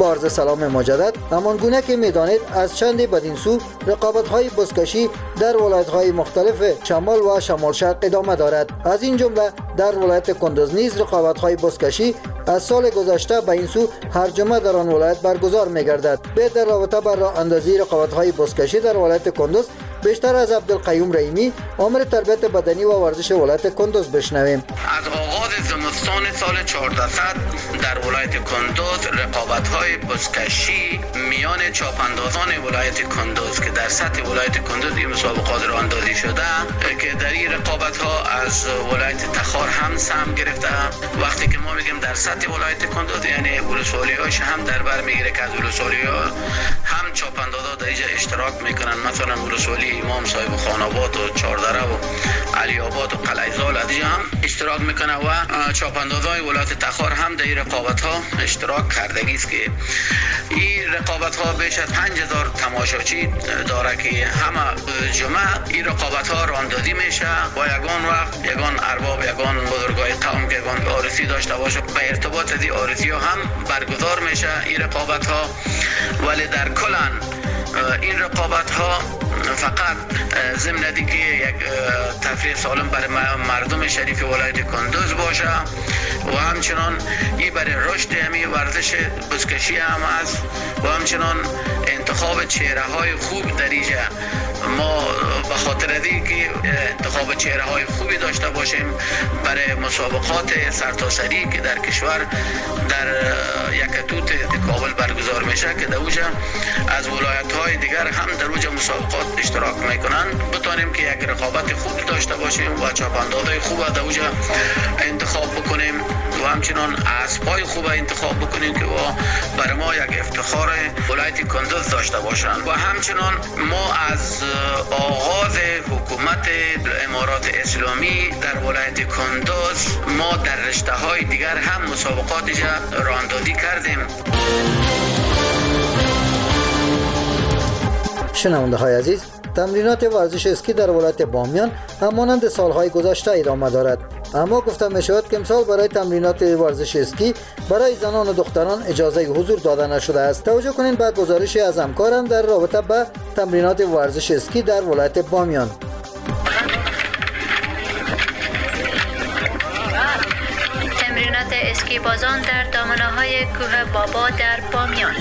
با عرض سلام مجدد. همان گونه که میدانید از چند بدین سو رقابت‌های بزکشی در ولایت‌های مختلف شمال و شمال شرق ادامه دارد. از این جمله در ولایت کندوز نیز رقابت‌های بزکشی از سال گذشته به این سو هر جمعه در آن ولایت برگزار می‌گردد. به در رابطه با راه اندازی رقابت‌های بزکشی در ولایت کندوز بیشتر از عبدالقیوم رحیمی، امر تربیت بدنی و ورزش ولایت کندوز بشنویم. از آغاز زمستان سال 1400 در ولایت کندوز رقابت‌های بزکشی میان چاپاندازان ولایت کندوز که در سطح ولایت کندوز این مسابقات راه اندازی شده که در این رقابت‌ها از ولایت تخار هم سهم گرفته. وقتی که ما میگیم در سطح ولایت کندوز یعنی ولسوالی‌هاش هم در بر میگیره که از ولسوالی‌ها هم چاپاندازا در اینجا اشتراک میکنن. مثلا ولسوالی امام صاحب خاناباد و چاردره و علی آباد و قلعه‌زال اینجا هم اشتراک میکنه و چاپاندازای ولایت تخار هم در این رقابت‌ها اشتراک کردگی است که این رقابت‌ها بیش از 5000 تماشاچی داره که همه جمعه این رقابت‌ها راندازی میشه و یگان وقت یگان ارباب یگان بزرگای قوم که یگان عارضی داشته باشه به ارتباط از این عارضی‌ها هم برگزار میشه این رقابت‌ها. ولی در کلان این رقابت‌ها فقط ضمن دیگه یک تفریح سالم برای مردم شریف ولایت کندوز باشه و همچنان این برای رشد همی ورزش بزکشی هم است و همچنان انتخاب چهره های خوب در اینجا ما به خاطر از اینکه انتخاب چهره های خوبی داشته باشیم برای مسابقات سرتاسری که در کشور در یکتوت کابل برگزار میشه که در اوجا از ولایت های دیگر هم در اوجا مسابقات اشتراک میکنن بتانیم که یک رقابت خوب داشته باشیم و چاپاندازهای خوب در اوجا انتخاب بکنیم و همچنان اسبای خوب انتخاب بکنیم که برای ما یک افتخار ولایت کندوز داشته باشند. و همچنان ما از آغاز حکومت امارات اسلامی در ولایت کندوز ما در رشته های دیگر هم مسابقات راه اندازی کردیم. شنونده های عزیز، تمرینات ورزش اسکی در ولایت بامیان همانند سالهای گذشته ادامه دارد، اما گفته می شود که امسال برای تمرینات ورزش اسکی برای زنان و دختران اجازه حضور داده نشده است. توجه کنید به گزارشی از همکارم در رابطه با تمرینات ورزش اسکی در ولایت بامیان. تمرینات اسکی بازان در دامنه‌های کوه بابا در بامیان.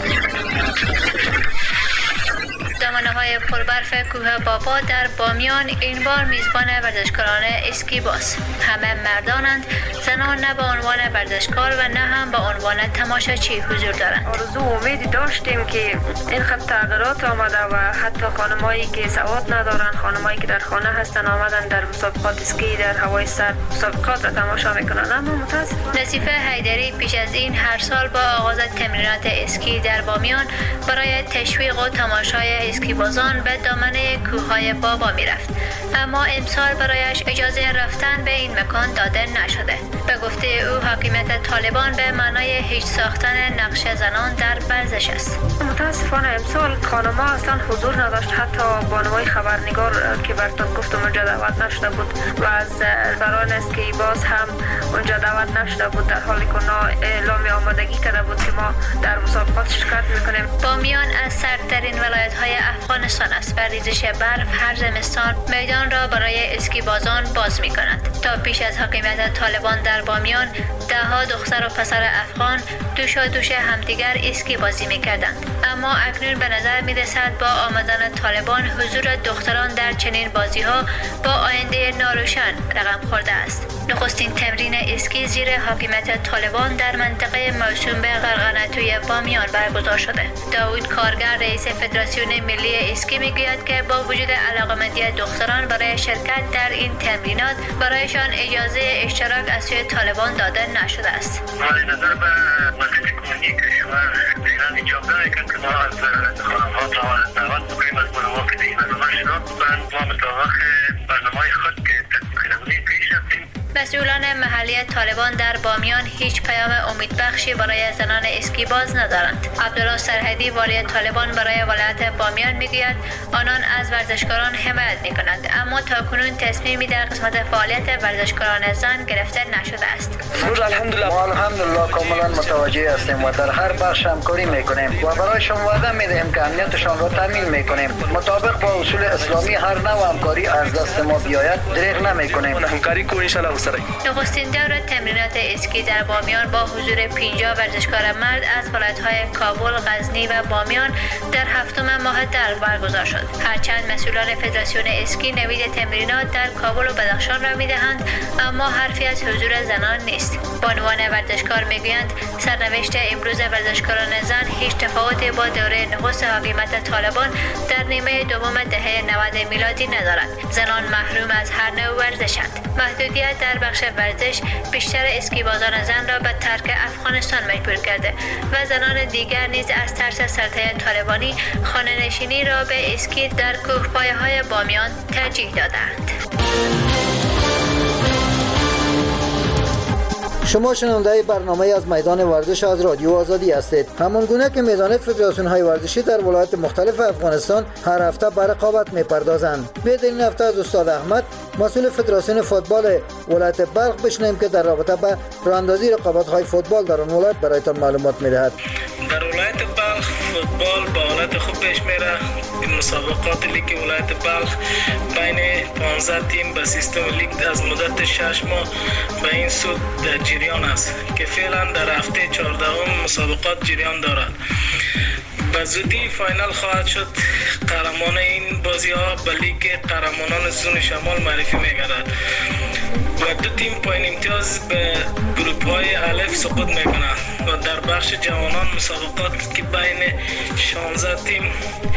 دامنه‌های پربرف کوه بابا در بامیان این بار میزبان ورزشکاران اسکی باز. همه مردانند، زنان نه به عنوان ورزشکار و نه هم به عنوان تماشاچی حضور دارند. آرزو و امیدی داشتیم که این خط تغییرات آمده و حتی خانمایی که سواد ندارن، خانمایی که در خانه هستن آمدن در مسابقات اسکی در هوای سرد مسابقات را تماشا میکنن. اما متاسف نصیفه حیدری پیش از این هر سال با آغاز تمرینات اسکی در بامیان برای تشویق و تماشای اسکی بازان به دامنه کوههای بابا میرفت، اما امسال برایش اجازه رفتن به این مکان داده نشده. به گفته او حاکمیت طالبان به معنای هیچ ساختن نقش زنان در ورزش است. متاسفانه امسال خانم‌ها اصلا حضور نداشت، حتی بانوی خبرنگار که براتون گفتم اونجا دعوت نشده بود و از بران اسکی باز هم اونجا دعوت نشده بود، در حالی که اعلام آمادگی کرده بود که ما در مسابقات شرکت میکنیم. بامیان از سردترین ولایت‌های افغانستان است و ریزش برف هر زمستان میدان را برای اسکی بازان باز می کند. تا پیش از حاکمیت طالبان در بامیان دهها دختر و پسر افغان دوش همدیگر اسکی بازی می کردند، اما اکنون به نظر می رسد با آمدن طالبان حضور دختران در چنین بازی ها با آینده ناروشن رقم خورده است. نخستین تمرین اسکی زیر حاکمیت طالبان در منطقه موسوم به قرقنتوی بامیان برگزار شده. داوود کارگر رئیس فدراسیون ملی اسکی میگوید که با وجود علاقه‌مندی دختران برای شرکت در این تمرینات برایشان اجازه اشتراک از سوی طالبان داده نشده است. ولی نظر به وضعیت کنونی کشور ایران اجازه داره که ما از خانم‌ها دعوت بکنیم از بانوها که دیگه برنامه اشتراک بکنن. ما مطابق برنامه خود که تطبیق کنونی پیش رفتیم مسئولان محلی طالبان در بامیان هیچ پیام امیدبخشی برای زنان اسکیباز ندارند. عبدالله سرحدی والی طالبان برای ولایت بامیان میگوید آنان از ورزشکاران حمایت میکنند، اما تاکنون تصمیمی در قسمت فعالیت ورزشکاران زن گرفته نشده است. الحمدلله کاملا متوجه هستیم و در هر بخش همکاری میکنیم و برایشان وعده میدهیم که امنیتشان را تامین میکنیم. مطابق با اصول اسلامی هر نوع همکاری از دست ما بیاید دریغ نمیکنیم. همکاری کو ان شاء الله سره. نخستین دور تمرینات اسکی در بامیان با حضور 50 ورزشکار مرد از ولایت‌های کابل، غزنی و بامیان در هفتم ماه در برگزار شد. هرچند مسئولان فدراسیون اسکی نوید تمرینات در کابل و بدخشان را میدهند، اما حرفی از حضور زنان نیست. بانوان ورزشکار میگویند سرنوشت امروز ورزشکاران زن هیچ تفاوتی با دوره نخست حکومت طالبان در نیمه دوم دهه 90 میلادی ندارد. زنان محروم از هر نوع ورزشند. محدودیت در بخش ورزش بیشتر اسکیبازان زن را به ترک افغانستان مجبور کرده و زنان دیگر نیز از ترس سلطه طالبانی خانه‌نشینی را به اسکی در کوهپایه‌های بامیان ترجیح دادند. شما شنونده برنامه از میدان ورزش از رادیو آزادی هستید. همان گونه که میزان فدراسیون های ورزشی در ولایات مختلف افغانستان هر هفته به رقابت میپردازند. بیایید این هفته از استاد احمد مسئول فدراسیون فوتبال ولایت بلخ بشنویم که در رابطه با راهاندازی رقابت های فوتبال در آن ولایت برایتان معلومات میدهد. در ولایت بلخ فوتبال با حالت خوب پیش میره. مسابقات لیگ ولایت بلخ بین 15 تیم به سیستم لیگ از مدت 6 ماه به این سود در جریان است که فعلا در هفته 14 مسابقات جریان دارد. به زودی فاینال خواهد شد. قهرمان این بازی ها به لیگ قهرمانان زون شمال معرفی می‌گردد و 2 تیم پایین امتیاز به گروپ های الف سقوط میکنند و در بخش جوانان مسابقات که بین 16 تیم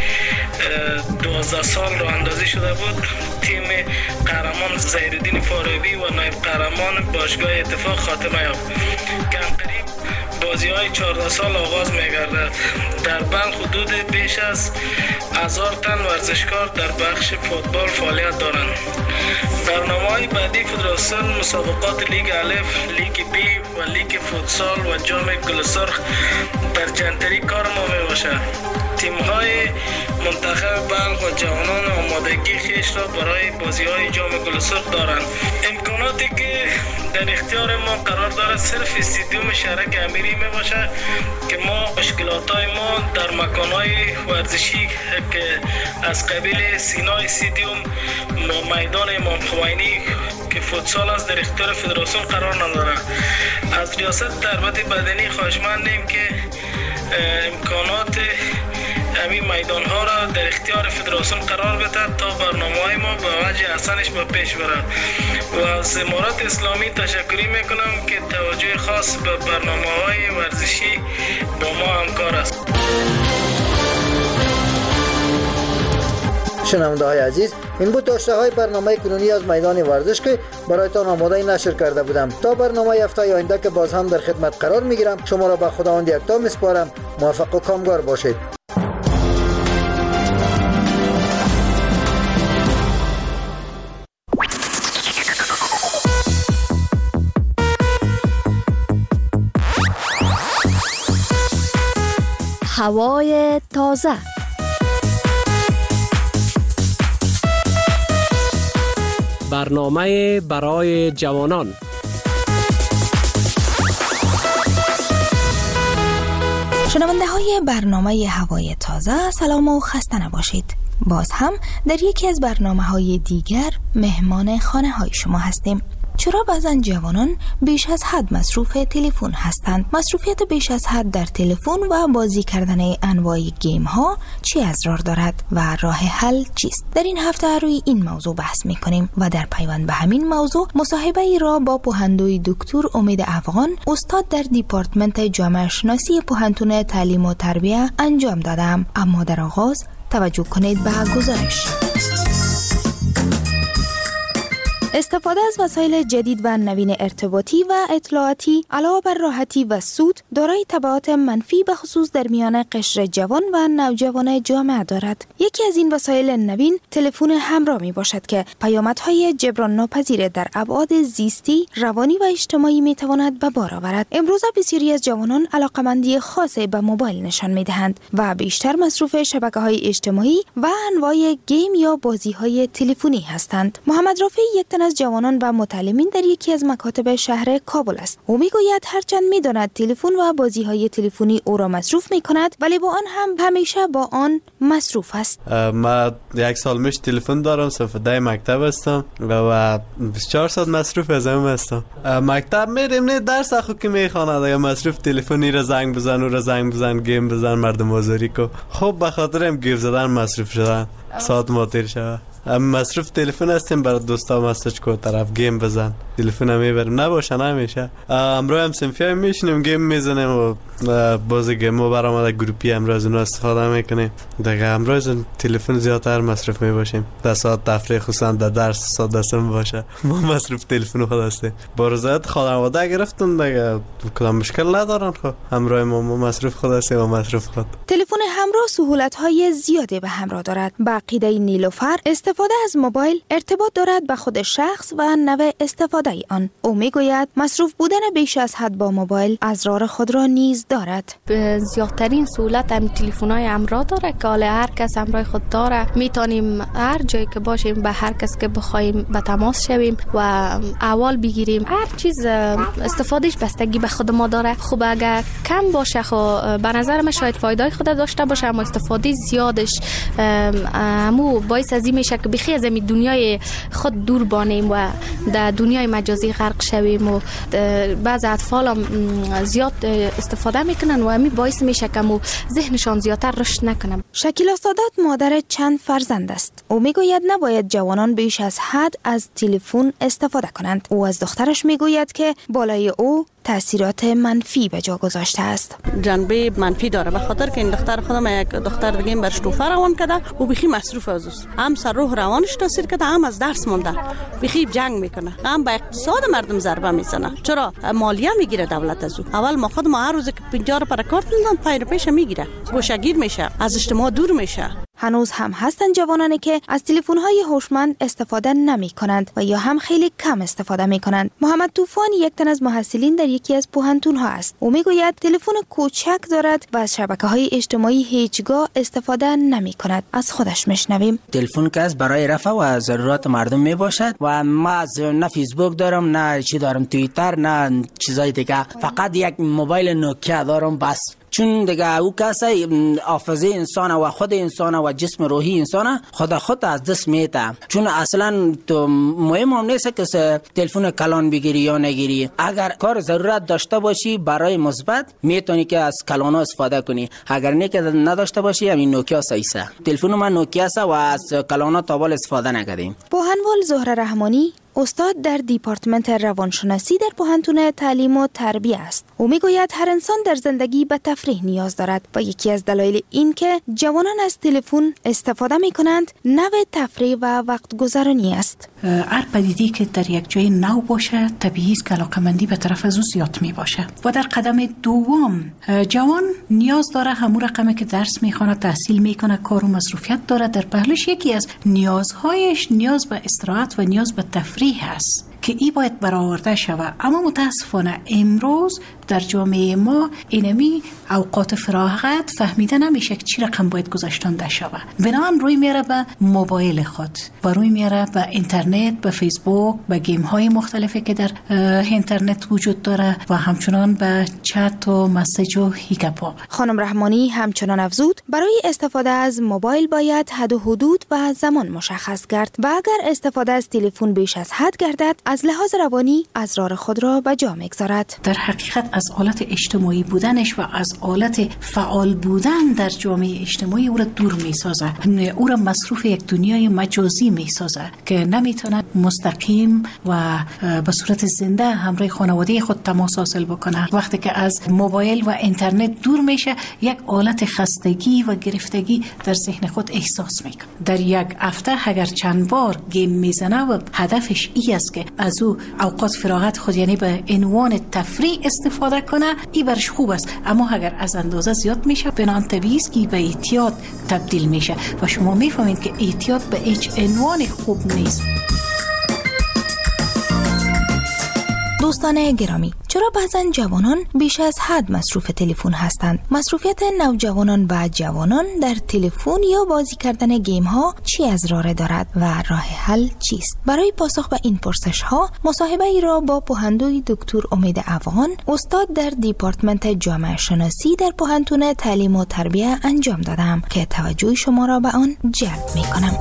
12 سال راه اندازی شده بود، تیم قهرمان زهیرالدین فارابی و نایب قهرمان باشگاه اتفاق خاتمه یافت. کمترین بازی های 14 سال آغاز می‌گردد. در بلخ حدود بیش از 1000 تن ورزشکار در بخش فوتبال فعالیت دارند. برنامه‌های بعدی فدراسیون مسابقات لیگ الف، لیگ بی و لیگ فوتسال و جام گل سرخ در جنتری کار ما میباشد. تیم‌های منتخب بلخ و جوانان آمادگی خیش را برای بازی‌های جام گل سرخ دارند. امکاناتی که در اختیار ما قرار دارد صرف استادیوم شهرک امیری میباشد که ما مشکلات‌های ما در مکان‌های ورزشی که از قبیل سینا استادیوم، میدان امام خمینی که فوتسال است در اختیار فدراسیون قرار ندارد. از ریاست تربیت بدنی خواهشمندیم که امکانات همین میدان ها را در اختیار فدراسیون قرار بده تا برنامه‌های ما به وجه احسنش به پیش برد و از امارات اسلامی تشکری میکنم که توجه خاص به برنامه‌های ورزشی با ما همکار است. شنونده های عزیز، این بود داشته های برنامه کنونی از میدان ورزش که برایتان آماده نشر کرده بودم. تا برنامه هفته آینده که باز هم در خدمت قرار میگیرم، شما را به خداوند یکتا میسپارم. موفق و کامگار باشید. هوای تازه. برنامه برای جوانان. شنونده های برنامه هوای تازه، سلام و خسته نباشید. باز هم در یکی از برنامه های دیگر مهمان خانه های شما هستیم. چرا بعضن جوانان بیش از حد مصروف تلفن هستند؟ مصروفیت بیش از حد در تلفن و بازی کردن انواع گیم ها چی اضرار دارد و راه حل چیست؟ در این هفته روی این موضوع بحث میکنیم و در پیوند به همین موضوع مصاحبه ای را با پوهندوی دکتر امید افغان، استاد در دیپارتمنت جامعه شناسی پوهنتون تعلیم و تربیت انجام دادم. اما در آغاز توجه کنید به گزارش. استفاده از وسایل جدید و نوین ارتباطی و اطلاعاتی علاوه بر راحتی و سود دارای تبعات منفی به خصوص در میان قشر جوان و نوجوان جامعه دارد. یکی از این وسایل نوین تلفن همراه می باشد که پیامدهای جبران ناپذیر در ابعاد زیستی، روانی و اجتماعی می تواند به بار آورد. امروزه بسیاری از جوانان علاقمندی خاصی به موبایل نشان می دهند و بیشتر مصروف شبکه‌های اجتماعی و انواع گیم یا بازی‌های تلفنی هستند. محمد رافی یک تن از جوانان و متعلمین در یکی از مکاتب شهر کابل است. او میگوید هرچند میداند تلفن و بازی‌های تلفنی او را مصروف می‌کند ولی با آن هم همیشه با آن مصروف است. من یک سال میش تلفن دارم، صف ده مکتب هستم و 24 ساعت مصروف از هم هستم. مکتب میریم نه درس اخو که میخواند یا مصروف تلفنی را زنگ بزن گیم بزن مردم آزاری کو. خب به خاطر هم گیر زدن مصروف شدن ساعت ما تیر شود. مصروف تلفن هستیم برای دوستا مسیج کو طرف گیم بزن تلفن هم میبریم نباشه نمیشه. امروز هم سنفی میشینیم گیم میزنیم و باز گیم برآمده گروپی امروز اون استفاده میکنیم. دیگه امروز تلفن زیادتر مصروف میباشیم. در ساعت تفریح خصوصا در درس ساعت دستم باشه ما مصروف تلفن خود هستیم. با رضایت خانواده گرفتن دیگه کدام مشکل ندارن. خب امروز ما مصروف خود هستیم و مصروف خود. تلفن همراه سهولت‌های زیادی به همراه دارد. با عقیده نیلوفر استفاده از موبایل ارتباط دارد به خود شخص و نوع استفاده آن. او میگوید مصروف بودن بیش از حد با موبایل اضرار خود را نیز دارد. زیادترین سهولت هم تلفن‌های همراه داره که حالا هر کس همراه خود داره. میتونیم هر جایی که باشیم به هر کس که بخوایم به تماس شویم و احوال بگیریم. هر چیز استفادهش بستگی به خود ما داره. خوب اگر کم باشه خب به نظر من شاید فایده خود داشته باشه اما استفاده زیادش همو باعث از این میشه که بخی از این دنیای خود دور بانیم و در دنیای مجازی غرق شویم و بعض اطفال هم زیاد استفاده میکنن و همین باعث میشه که مو ذهنشان زیادتر رشد نکنه. شکیلا سادات مادر چند فرزند است. او میگوید نباید جوانان بیش از حد از تلفن استفاده کنند. او از دخترش میگوید که بالای او تأثیرات منفی به جا گذاشته است. جنبه منفی داره به خاطر که این دختر خودم یک دختر دیگه برش توفه روان کرده و بخی مصروف از است. هم سر روح روانش تاثیر کرده هم از درس مونده. بخی جنگ میکنه. هم به اقتصاد مردم ضربه میزنه. چرا مالیه میگیره دولت از او. اول ما خود ما هر روز که 50 پر کارت میدن پای پیش میگیره. گوشه‌گیر میشه. از اجتماع دور میشه. هنوز هم هستند جوانانی که از تلفن‌های هوشمند استفاده نمی‌کنند و یا هم خیلی کم استفاده می‌کنند. محمد طوفان یک تن از محصلین در یکی از پوهنتون‌ها است. او میگوید تلفن کوچک دارد و از شبکه‌های اجتماعی هیچگاه استفاده نمی‌کند. از خودش میشنویم. تلفن که برای رفع و ضرورت مردم میباشد و ما نه فیسبوک دارم نه چی دارم توییتر نه چیزای دیگه. فقط یک موبایل نوکیا دارم بس. چون دیگه او کسی حافظه انسان و خود انسان و جسم روحی انسان خود از دست میته. چون اصلا تو مهم هم نیست که تلفن کلان بگیری یا نگیری. اگر کار ضرورت داشته باشی برای مثبت میتونی که از کلان استفاده کنی. اگر نه که نداشته باشی همین نوکیا سایسه. تلفن من نوکیا و از کلان تا بال استفاده نکردیم. پوهنوال زهره رحمانی استاد در دیپارتمنت روانشناسی در پوهنتون تعلیم و تربیه است. او میگوید هر انسان در زندگی به تفریح نیاز دارد و یکی از دلایل این که جوانان از تلفن استفاده میکنند نوع تفریح و وقت گذرانی است. هر پدیده‌ای که در یک جای نو باشه طبیعی است که علاقه‌مندی به طرف از او زیاد می باشه. و در قدم دوم جوان نیاز داره همون رقمی که درس میخونه تحصیل میکنه کار و مصروفیت داره در پهلوش یکی از نیازهایش نیاز به استراحت و نیاز به تفریح هست که ای باید برآورده شود. اما متاسفانه امروز در جامعه ما اینمی اوقات فراغت فهمیده نمیشه که چی رقم باید گذاشتنده شود. بنابراین روی میاره به موبایل خود و روی میاره به اینترنت، به فیسبوک، به گیم های مختلفی که در اینترنت وجود داره و همچنان به چت و مسیج و هیکپا. خانم رحمانی همچنان افزود برای استفاده از موبایل باید حد و حدود و زمان مشخص کرد و اگر استفاده از تلفن بیش از حد گردد از لحاظ روانی اسرار خود را به جا می‌گذارد. در حقیقت از حالت اجتماعی بودنش و از حالت فعال بودن در جامعه اجتماعی او را دور می‌سازد. او را مصروف یک دنیای مجازی می‌سازد که نمی‌تواند مستقیم و به صورت زنده همراه خانواده خود تماس حاصل بکنه. وقتی که از موبایل و اینترنت دور میشه یک حالت خستگی و گرفتگی در ذهن خود احساس میکنه. در یک هفته اگر چند بار گیم میزنه و هدفش این است که از او اوقات فراغت خود یعنی به عنوان تفریح استفاده کنه، این برش خوب است. اما اگر از اندازه زیاد میشه بنان طبیعی است که به اعتیاد تبدیل میشه و شما میفهمید که اعتیاد به هیچ عنوان خوب نیست. دوستان گرامی، چرا بعضا جوانان بیش از حد مصروف تلفن هستند؟ مصروفیت نوجوانان و جوانان در تلفن یا بازی کردن گیم ها چی ازراره دارد و راه حل چیست؟ برای پاسخ به این پرسش ها مصاحبه ای را با پوهندوی دکتر امید افغان، استاد در دیپارتمنت جامعه شناسی در پوهنتون تعلیم و تربیت انجام دادم که توجه شما را به آن جلب می کنم.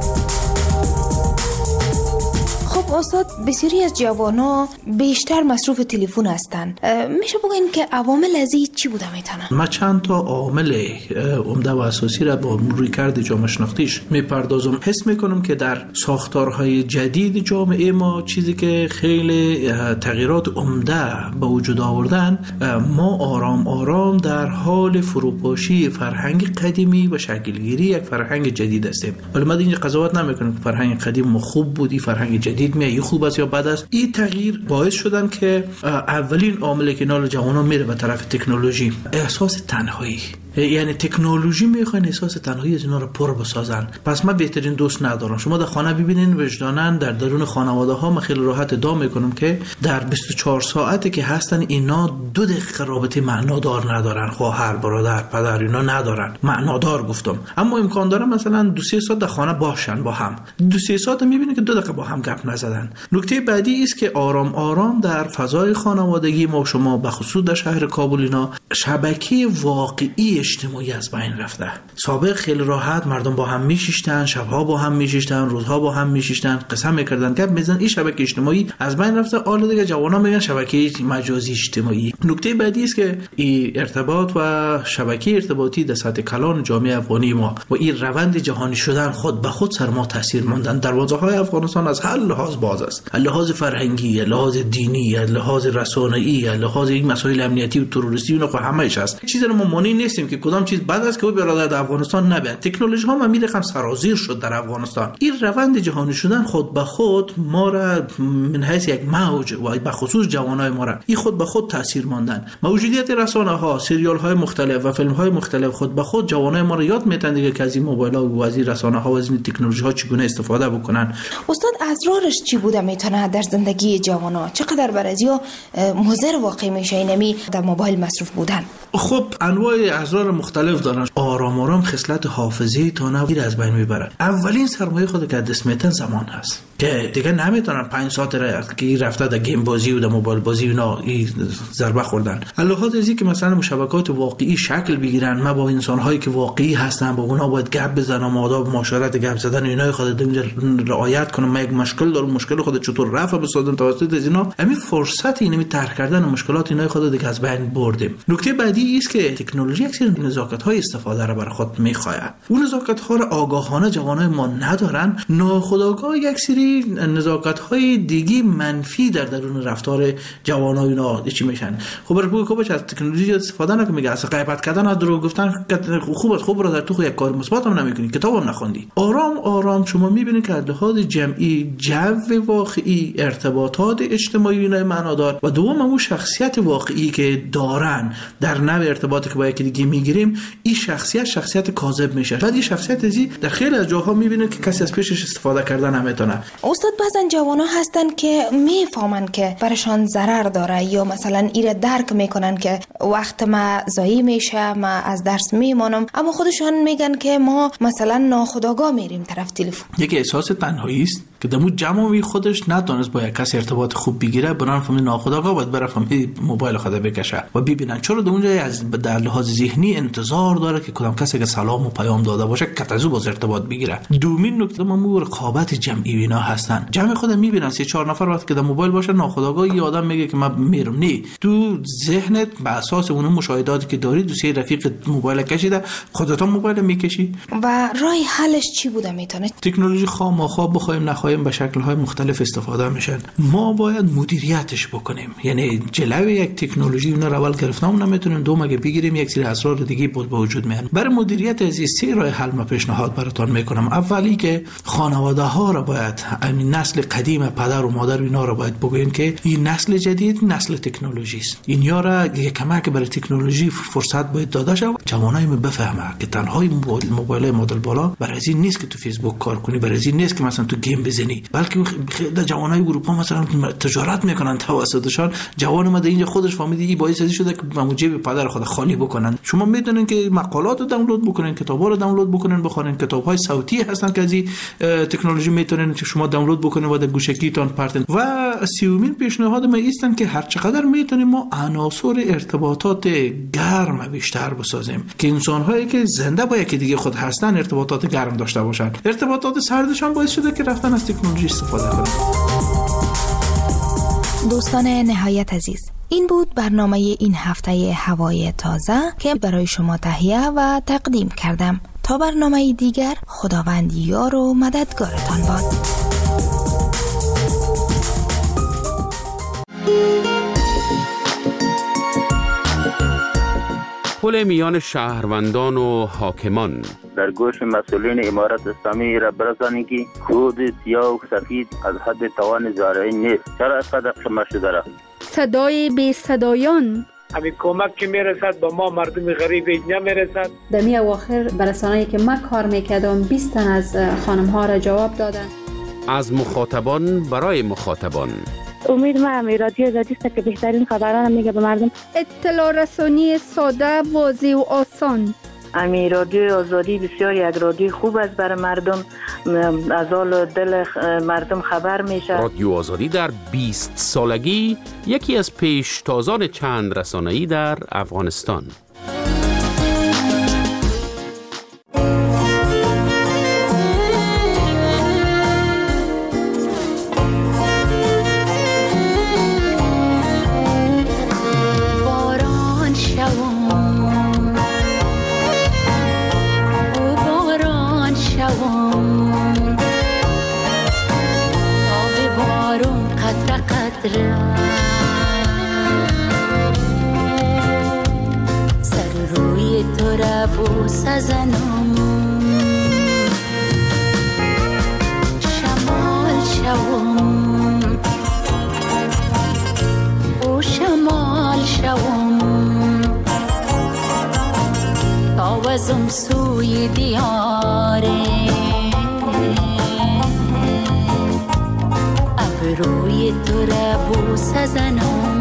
خب استاد، بسیاری از جوانا بیشتر مصروف تلفن هستند. میشه بگین که عوامل از این چی بوده میتونه؟ ما چند تا عامل عمده و اساسی را با رویکرد جامعه شناختیش میپردازم. حس میکنم که در ساختارهای جدید جامعه ما چیزی که خیلی تغییرات عمده به وجود آوردن، ما آرام آرام در حال فروپاشی فرهنگ قدیمی و شکلگیری یک فرهنگ جدید هستیم. ولی ما دیگه قضاوت نمیکنیم که فرهنگ قدیم خوب بودی، فرهنگ جدید میای خوب است یا بد است. این تغییر باعث شدن که اولین عاملی که نال جوانان میره به طرف تکنولوژی، احساس تنهایی. یعنی تکنولوژی میخوان احساس تنهایی از اینا رو پر بسازن. پس من بهترین دوست ندارم. شما در خانه ببینین وجدانن در درون خانواده ها من خیلی راحت ادعا میکنم که در 24 ساعتی که هستن اینا 2 دقیقه رابطه معنادار ندارن. خواهر، برادر، پدر اینا ندارن. معنادار گفتم. اما امکان داره مثلا 2-3 ساعت در خانه باشن با هم. 2-3 ساعت میبینید که 2 دقیقه با هم گپ نزدن. نکته بعدی است که آرام آرام در فضای خانوادگی ما شما به خصوص در شهر کابل اینا شبکه واقعی اجتماعی از بین رفته. سابق خیلی راحت مردم با هم میشیشتن، شبها با هم میشیشتن، روزها با هم میشیشتن، قسم میکردن، گپ میزدن. این شبکه اجتماعی از بین رفته. حالا دیگه جوانان میگن شبکه مجازی اجتماعی. نکته بعدی است که این ارتباط و شبکه ارتباطی در سطح کلان جامعه افغانی ما و این روند جهانی شدن خود به خود سر ما تاثیر ماندن. دروازه‌های افغانستان از هر لحاظ باز است. لحاظ فرهنگی، لحاظ دینی، لحاظ رسانه‌ای، لحاظ این مسائل امنیتی و تروریستی اونها خو همه‌اش هست. چیزی رو ما مانی نیستیم که کدام چیز بد است که او برادر در افغانستان نبید. تکنولوژی ها ما میرخم سرازیر شد در افغانستان. این روند جهانی شدن خود به خود ما را من حیث یک موج و به خصوص جوانای ما را این خود به خود تاثیر ماندن. موجودیت رسانه ها، سریال های مختلف و فیلم های مختلف خود به خود جوانای ما را یاد میدن دیگه که از این موبایل ها و از این رسانه ها و از این تکنولوژی ها چگونه استفاده بکنن. استاد، اسرارش چی بوده میتونه در زندگی جوانا؟ چقدر برازیا مضر واقع میشه اینمی در موبایل مصروف بودن؟ خب انواع اسرار مختلف دارن. آرام آرام خصلت حافظه‌ای تا نویر از بین میبرن. اولین سرمایه خود که دست میتن زمان هست که دیگه نمیتونن 5 ساعت که رفته در گیم بازی و در موبایل بازی اینا ضربه خوردن. علاوه از اینکه مثلا مشابهات واقعی شکل بگیرن، ما با انسان‌هایی که واقعی هستن با اونها باید گپ بزنم، آداب معاشرت گپ زدن اینا خود رعایت کنم. من یک مشکل دارم، مشکل خود چطور رفع بسازم توسط از اینا. همین فرصت اینمی طرح کردن مشکلات اینا خود دیگه از بین بردیم. نکته بعدی است که تکنولوژی یک سری نزاکت‌های استفاده را برای خود می‌خواهد. اون نزاکت‌ها را آگاهانه جوانای ما ندارن. ناخودآگاه یک سری نزاکت‌های دیگه منفی در درون رفتار جوانای اینا چی میشن. خب برای کوبش از تکنولوژی استفاده نکنه. میگه اصلا غیبت کردن از دروغ گفتن خوب را در تو یک کار مثبت هم نمی‌کنی، کتابم نخوندی. آرام آرام شما می‌بینید که از لحاظ جمعی جو واقعی، ارتباطات اجتماعی اینا معنادار و دوم اون شخصیت واقعی که دارن در نوع ارتباطی که با یکی دیگه میگیریم، این شخصیت کاذب میشه. بعد این شخصیت ازی در خیلی از جاها میبینید که کسی از پیشش استفاده کردن نمیتونه. استاد، بعضن جوانا هستن که میفهمن که برشان ضرر داره یا مثلا ایره درک میکنن که وقت ما ضایع میشه، ما از درس میمانم، اما خودشان میگن که ما مثلا ناخودآگاه میریم طرف تلفن. یکی احساس تنهایی است که دمو جمعی خودش نتونست با یک کس ارتباط خوب بگیره، بران فهمید ناخودآگاه باید بره فهمید موبایل خود بکشه و ببینن چرا در اونجا از در لحاظ ذهنی انتظار داره که کدام کسی که سلام و پیام داده باشه کتازو باز ارتباط بگیره. دومین نکته مامور رقابت جمعی اینا هستن. جمع خود میبینن 3-4 نفر وقتی که در موبایل باشه ناخودآگاه یه آدم میگه که من میرم، نه تو ذهنت بر اساس اون مشاهداتی که داری دوسری رفیق موبایل کشیده خودت هم موبایل میکشی. و راه حلش چی بوده میتونه؟ تکنولوژی خواه بخوایم نخواهیم به شکل‌های مختلف استفاده میشن. ما باید مدیریتش بکنیم. یعنی جلوی یک تکنولوژی اون رو اول گرفتم نمیتونیم، دوم اگه بگیریم یک سری اسرار دیگه به وجود میاد. برای مدیریت از این 3 راه حل ما پیشنهاد براتون میکنم. اولی که خانواده ها را باید، همین نسل قدیم پدر و مادر اینا را باید بگوین که این نسل جدید نسل تکنولوژی است. اینا را یک کمک برای تکنولوژی فرصت باید داده شه. جوانای ما بفهمه که تنها موبایل مدل بالا برای این نیست که تو فیسبوک کار کنی، برای این نیست که مثلا تو گیم بزنی، بلکه خیلی جوانای اروپا مثلا تجارت میکنن توسطشان. جوان ما در اینجا خودش فهمیده این باعث شده که جیب پدر خود خالی بکنن. شما میدونین که مقالات رو دانلود بکنین، کتابا رو دانلود بکنین، بخونین. کتاب‌های صوتی هستن که از این تکنولوژی میتونین که شما دانلود بکنین و در گوشکیتون پرتن. و سیومین پیشنهاد ما ایستن که هر چقدر میتونیم ما عناصر ارتباطات گرم بیشتر بسازیم که انسان‌هایی که زنده با یکی دیگه خود هستن ارتباطات گرم داشته باشن. ارتباطات سردشان باعث شده که رفتن از تکنولوژی استفاده کنن. دوستان نهایت عزیز، این بود برنامه این هفته هوای تازه که برای شما تهیه و تقدیم کردم. تا برنامه دیگر، خداوند یار و مددگارتان باد. پل میان شهروندان و حاکمان. در گوش مسئولین امارت اسلامی را برسانید که خود سیاه و سفید از حد توان زارعی نیست. چرا اینقدر خمه شده را؟ صدای بی صدایان. همین کمک که میرسد با ما مردم غریب نمیرسد. در می اواخر برسانه‌ای که من کار میکردم 20 تن از خانم ها را جواب دادن. از مخاطبان برای مخاطبان. امید ما رادیو آزادی است که بهترین خبران میگه به مردم. اطلاع رسانی ساده، واضح و آسان. امی رادیو آزادی بسیار یک رادیو خوب است برای مردم، از حال دل مردم خبر میشه. رادیو آزادی در 20 سالگی یکی از پیشتازان چند رسانه‌ای در افغانستان. سر روی تو را بوسه زنم، شمال شوم و شمال شوم، تاوزم سوی دیاره روی تو را بوسه زنم.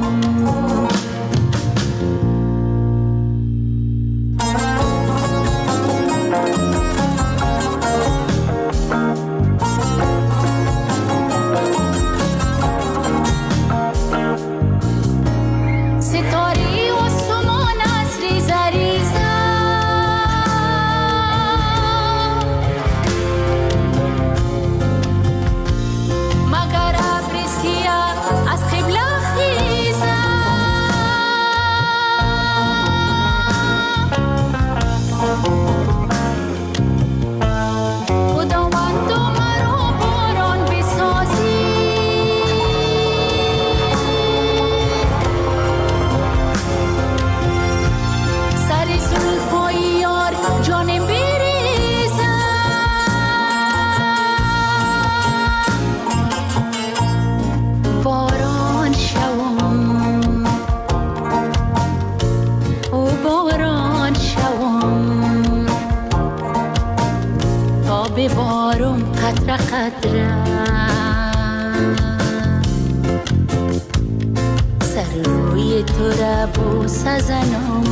سر روی تو را بوسه زنم،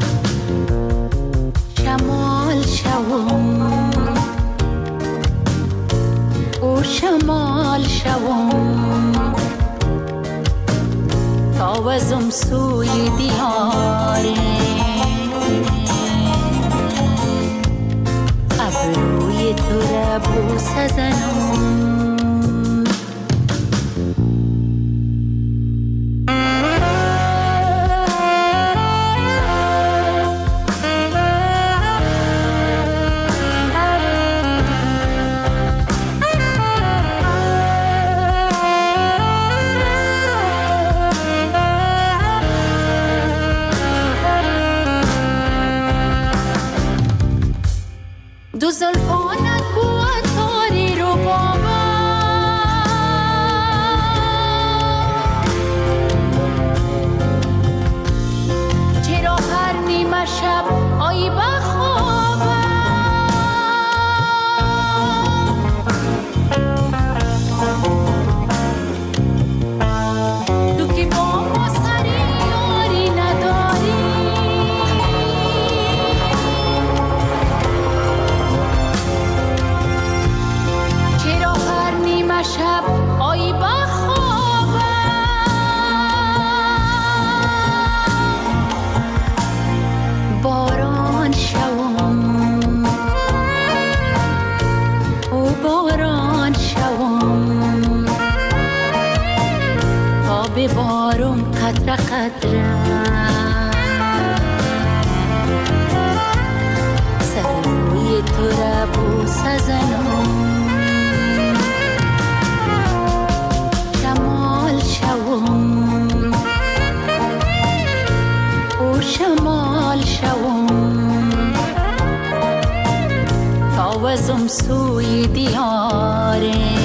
شمال شوم شمال شوم تاوزم سوی دیاره ابروی تو را بوسه زنم دو زلفانت بود تاری رو بابا چرا هر نیمه شب آیی بخوابم تو که با ما سری یاری نداری شب آیی بخوابم باران شوم او باران شوم تا ببارم قطره قطره سر روی تو را بوسه زنم شمال شوم تاوزم سوی دیاره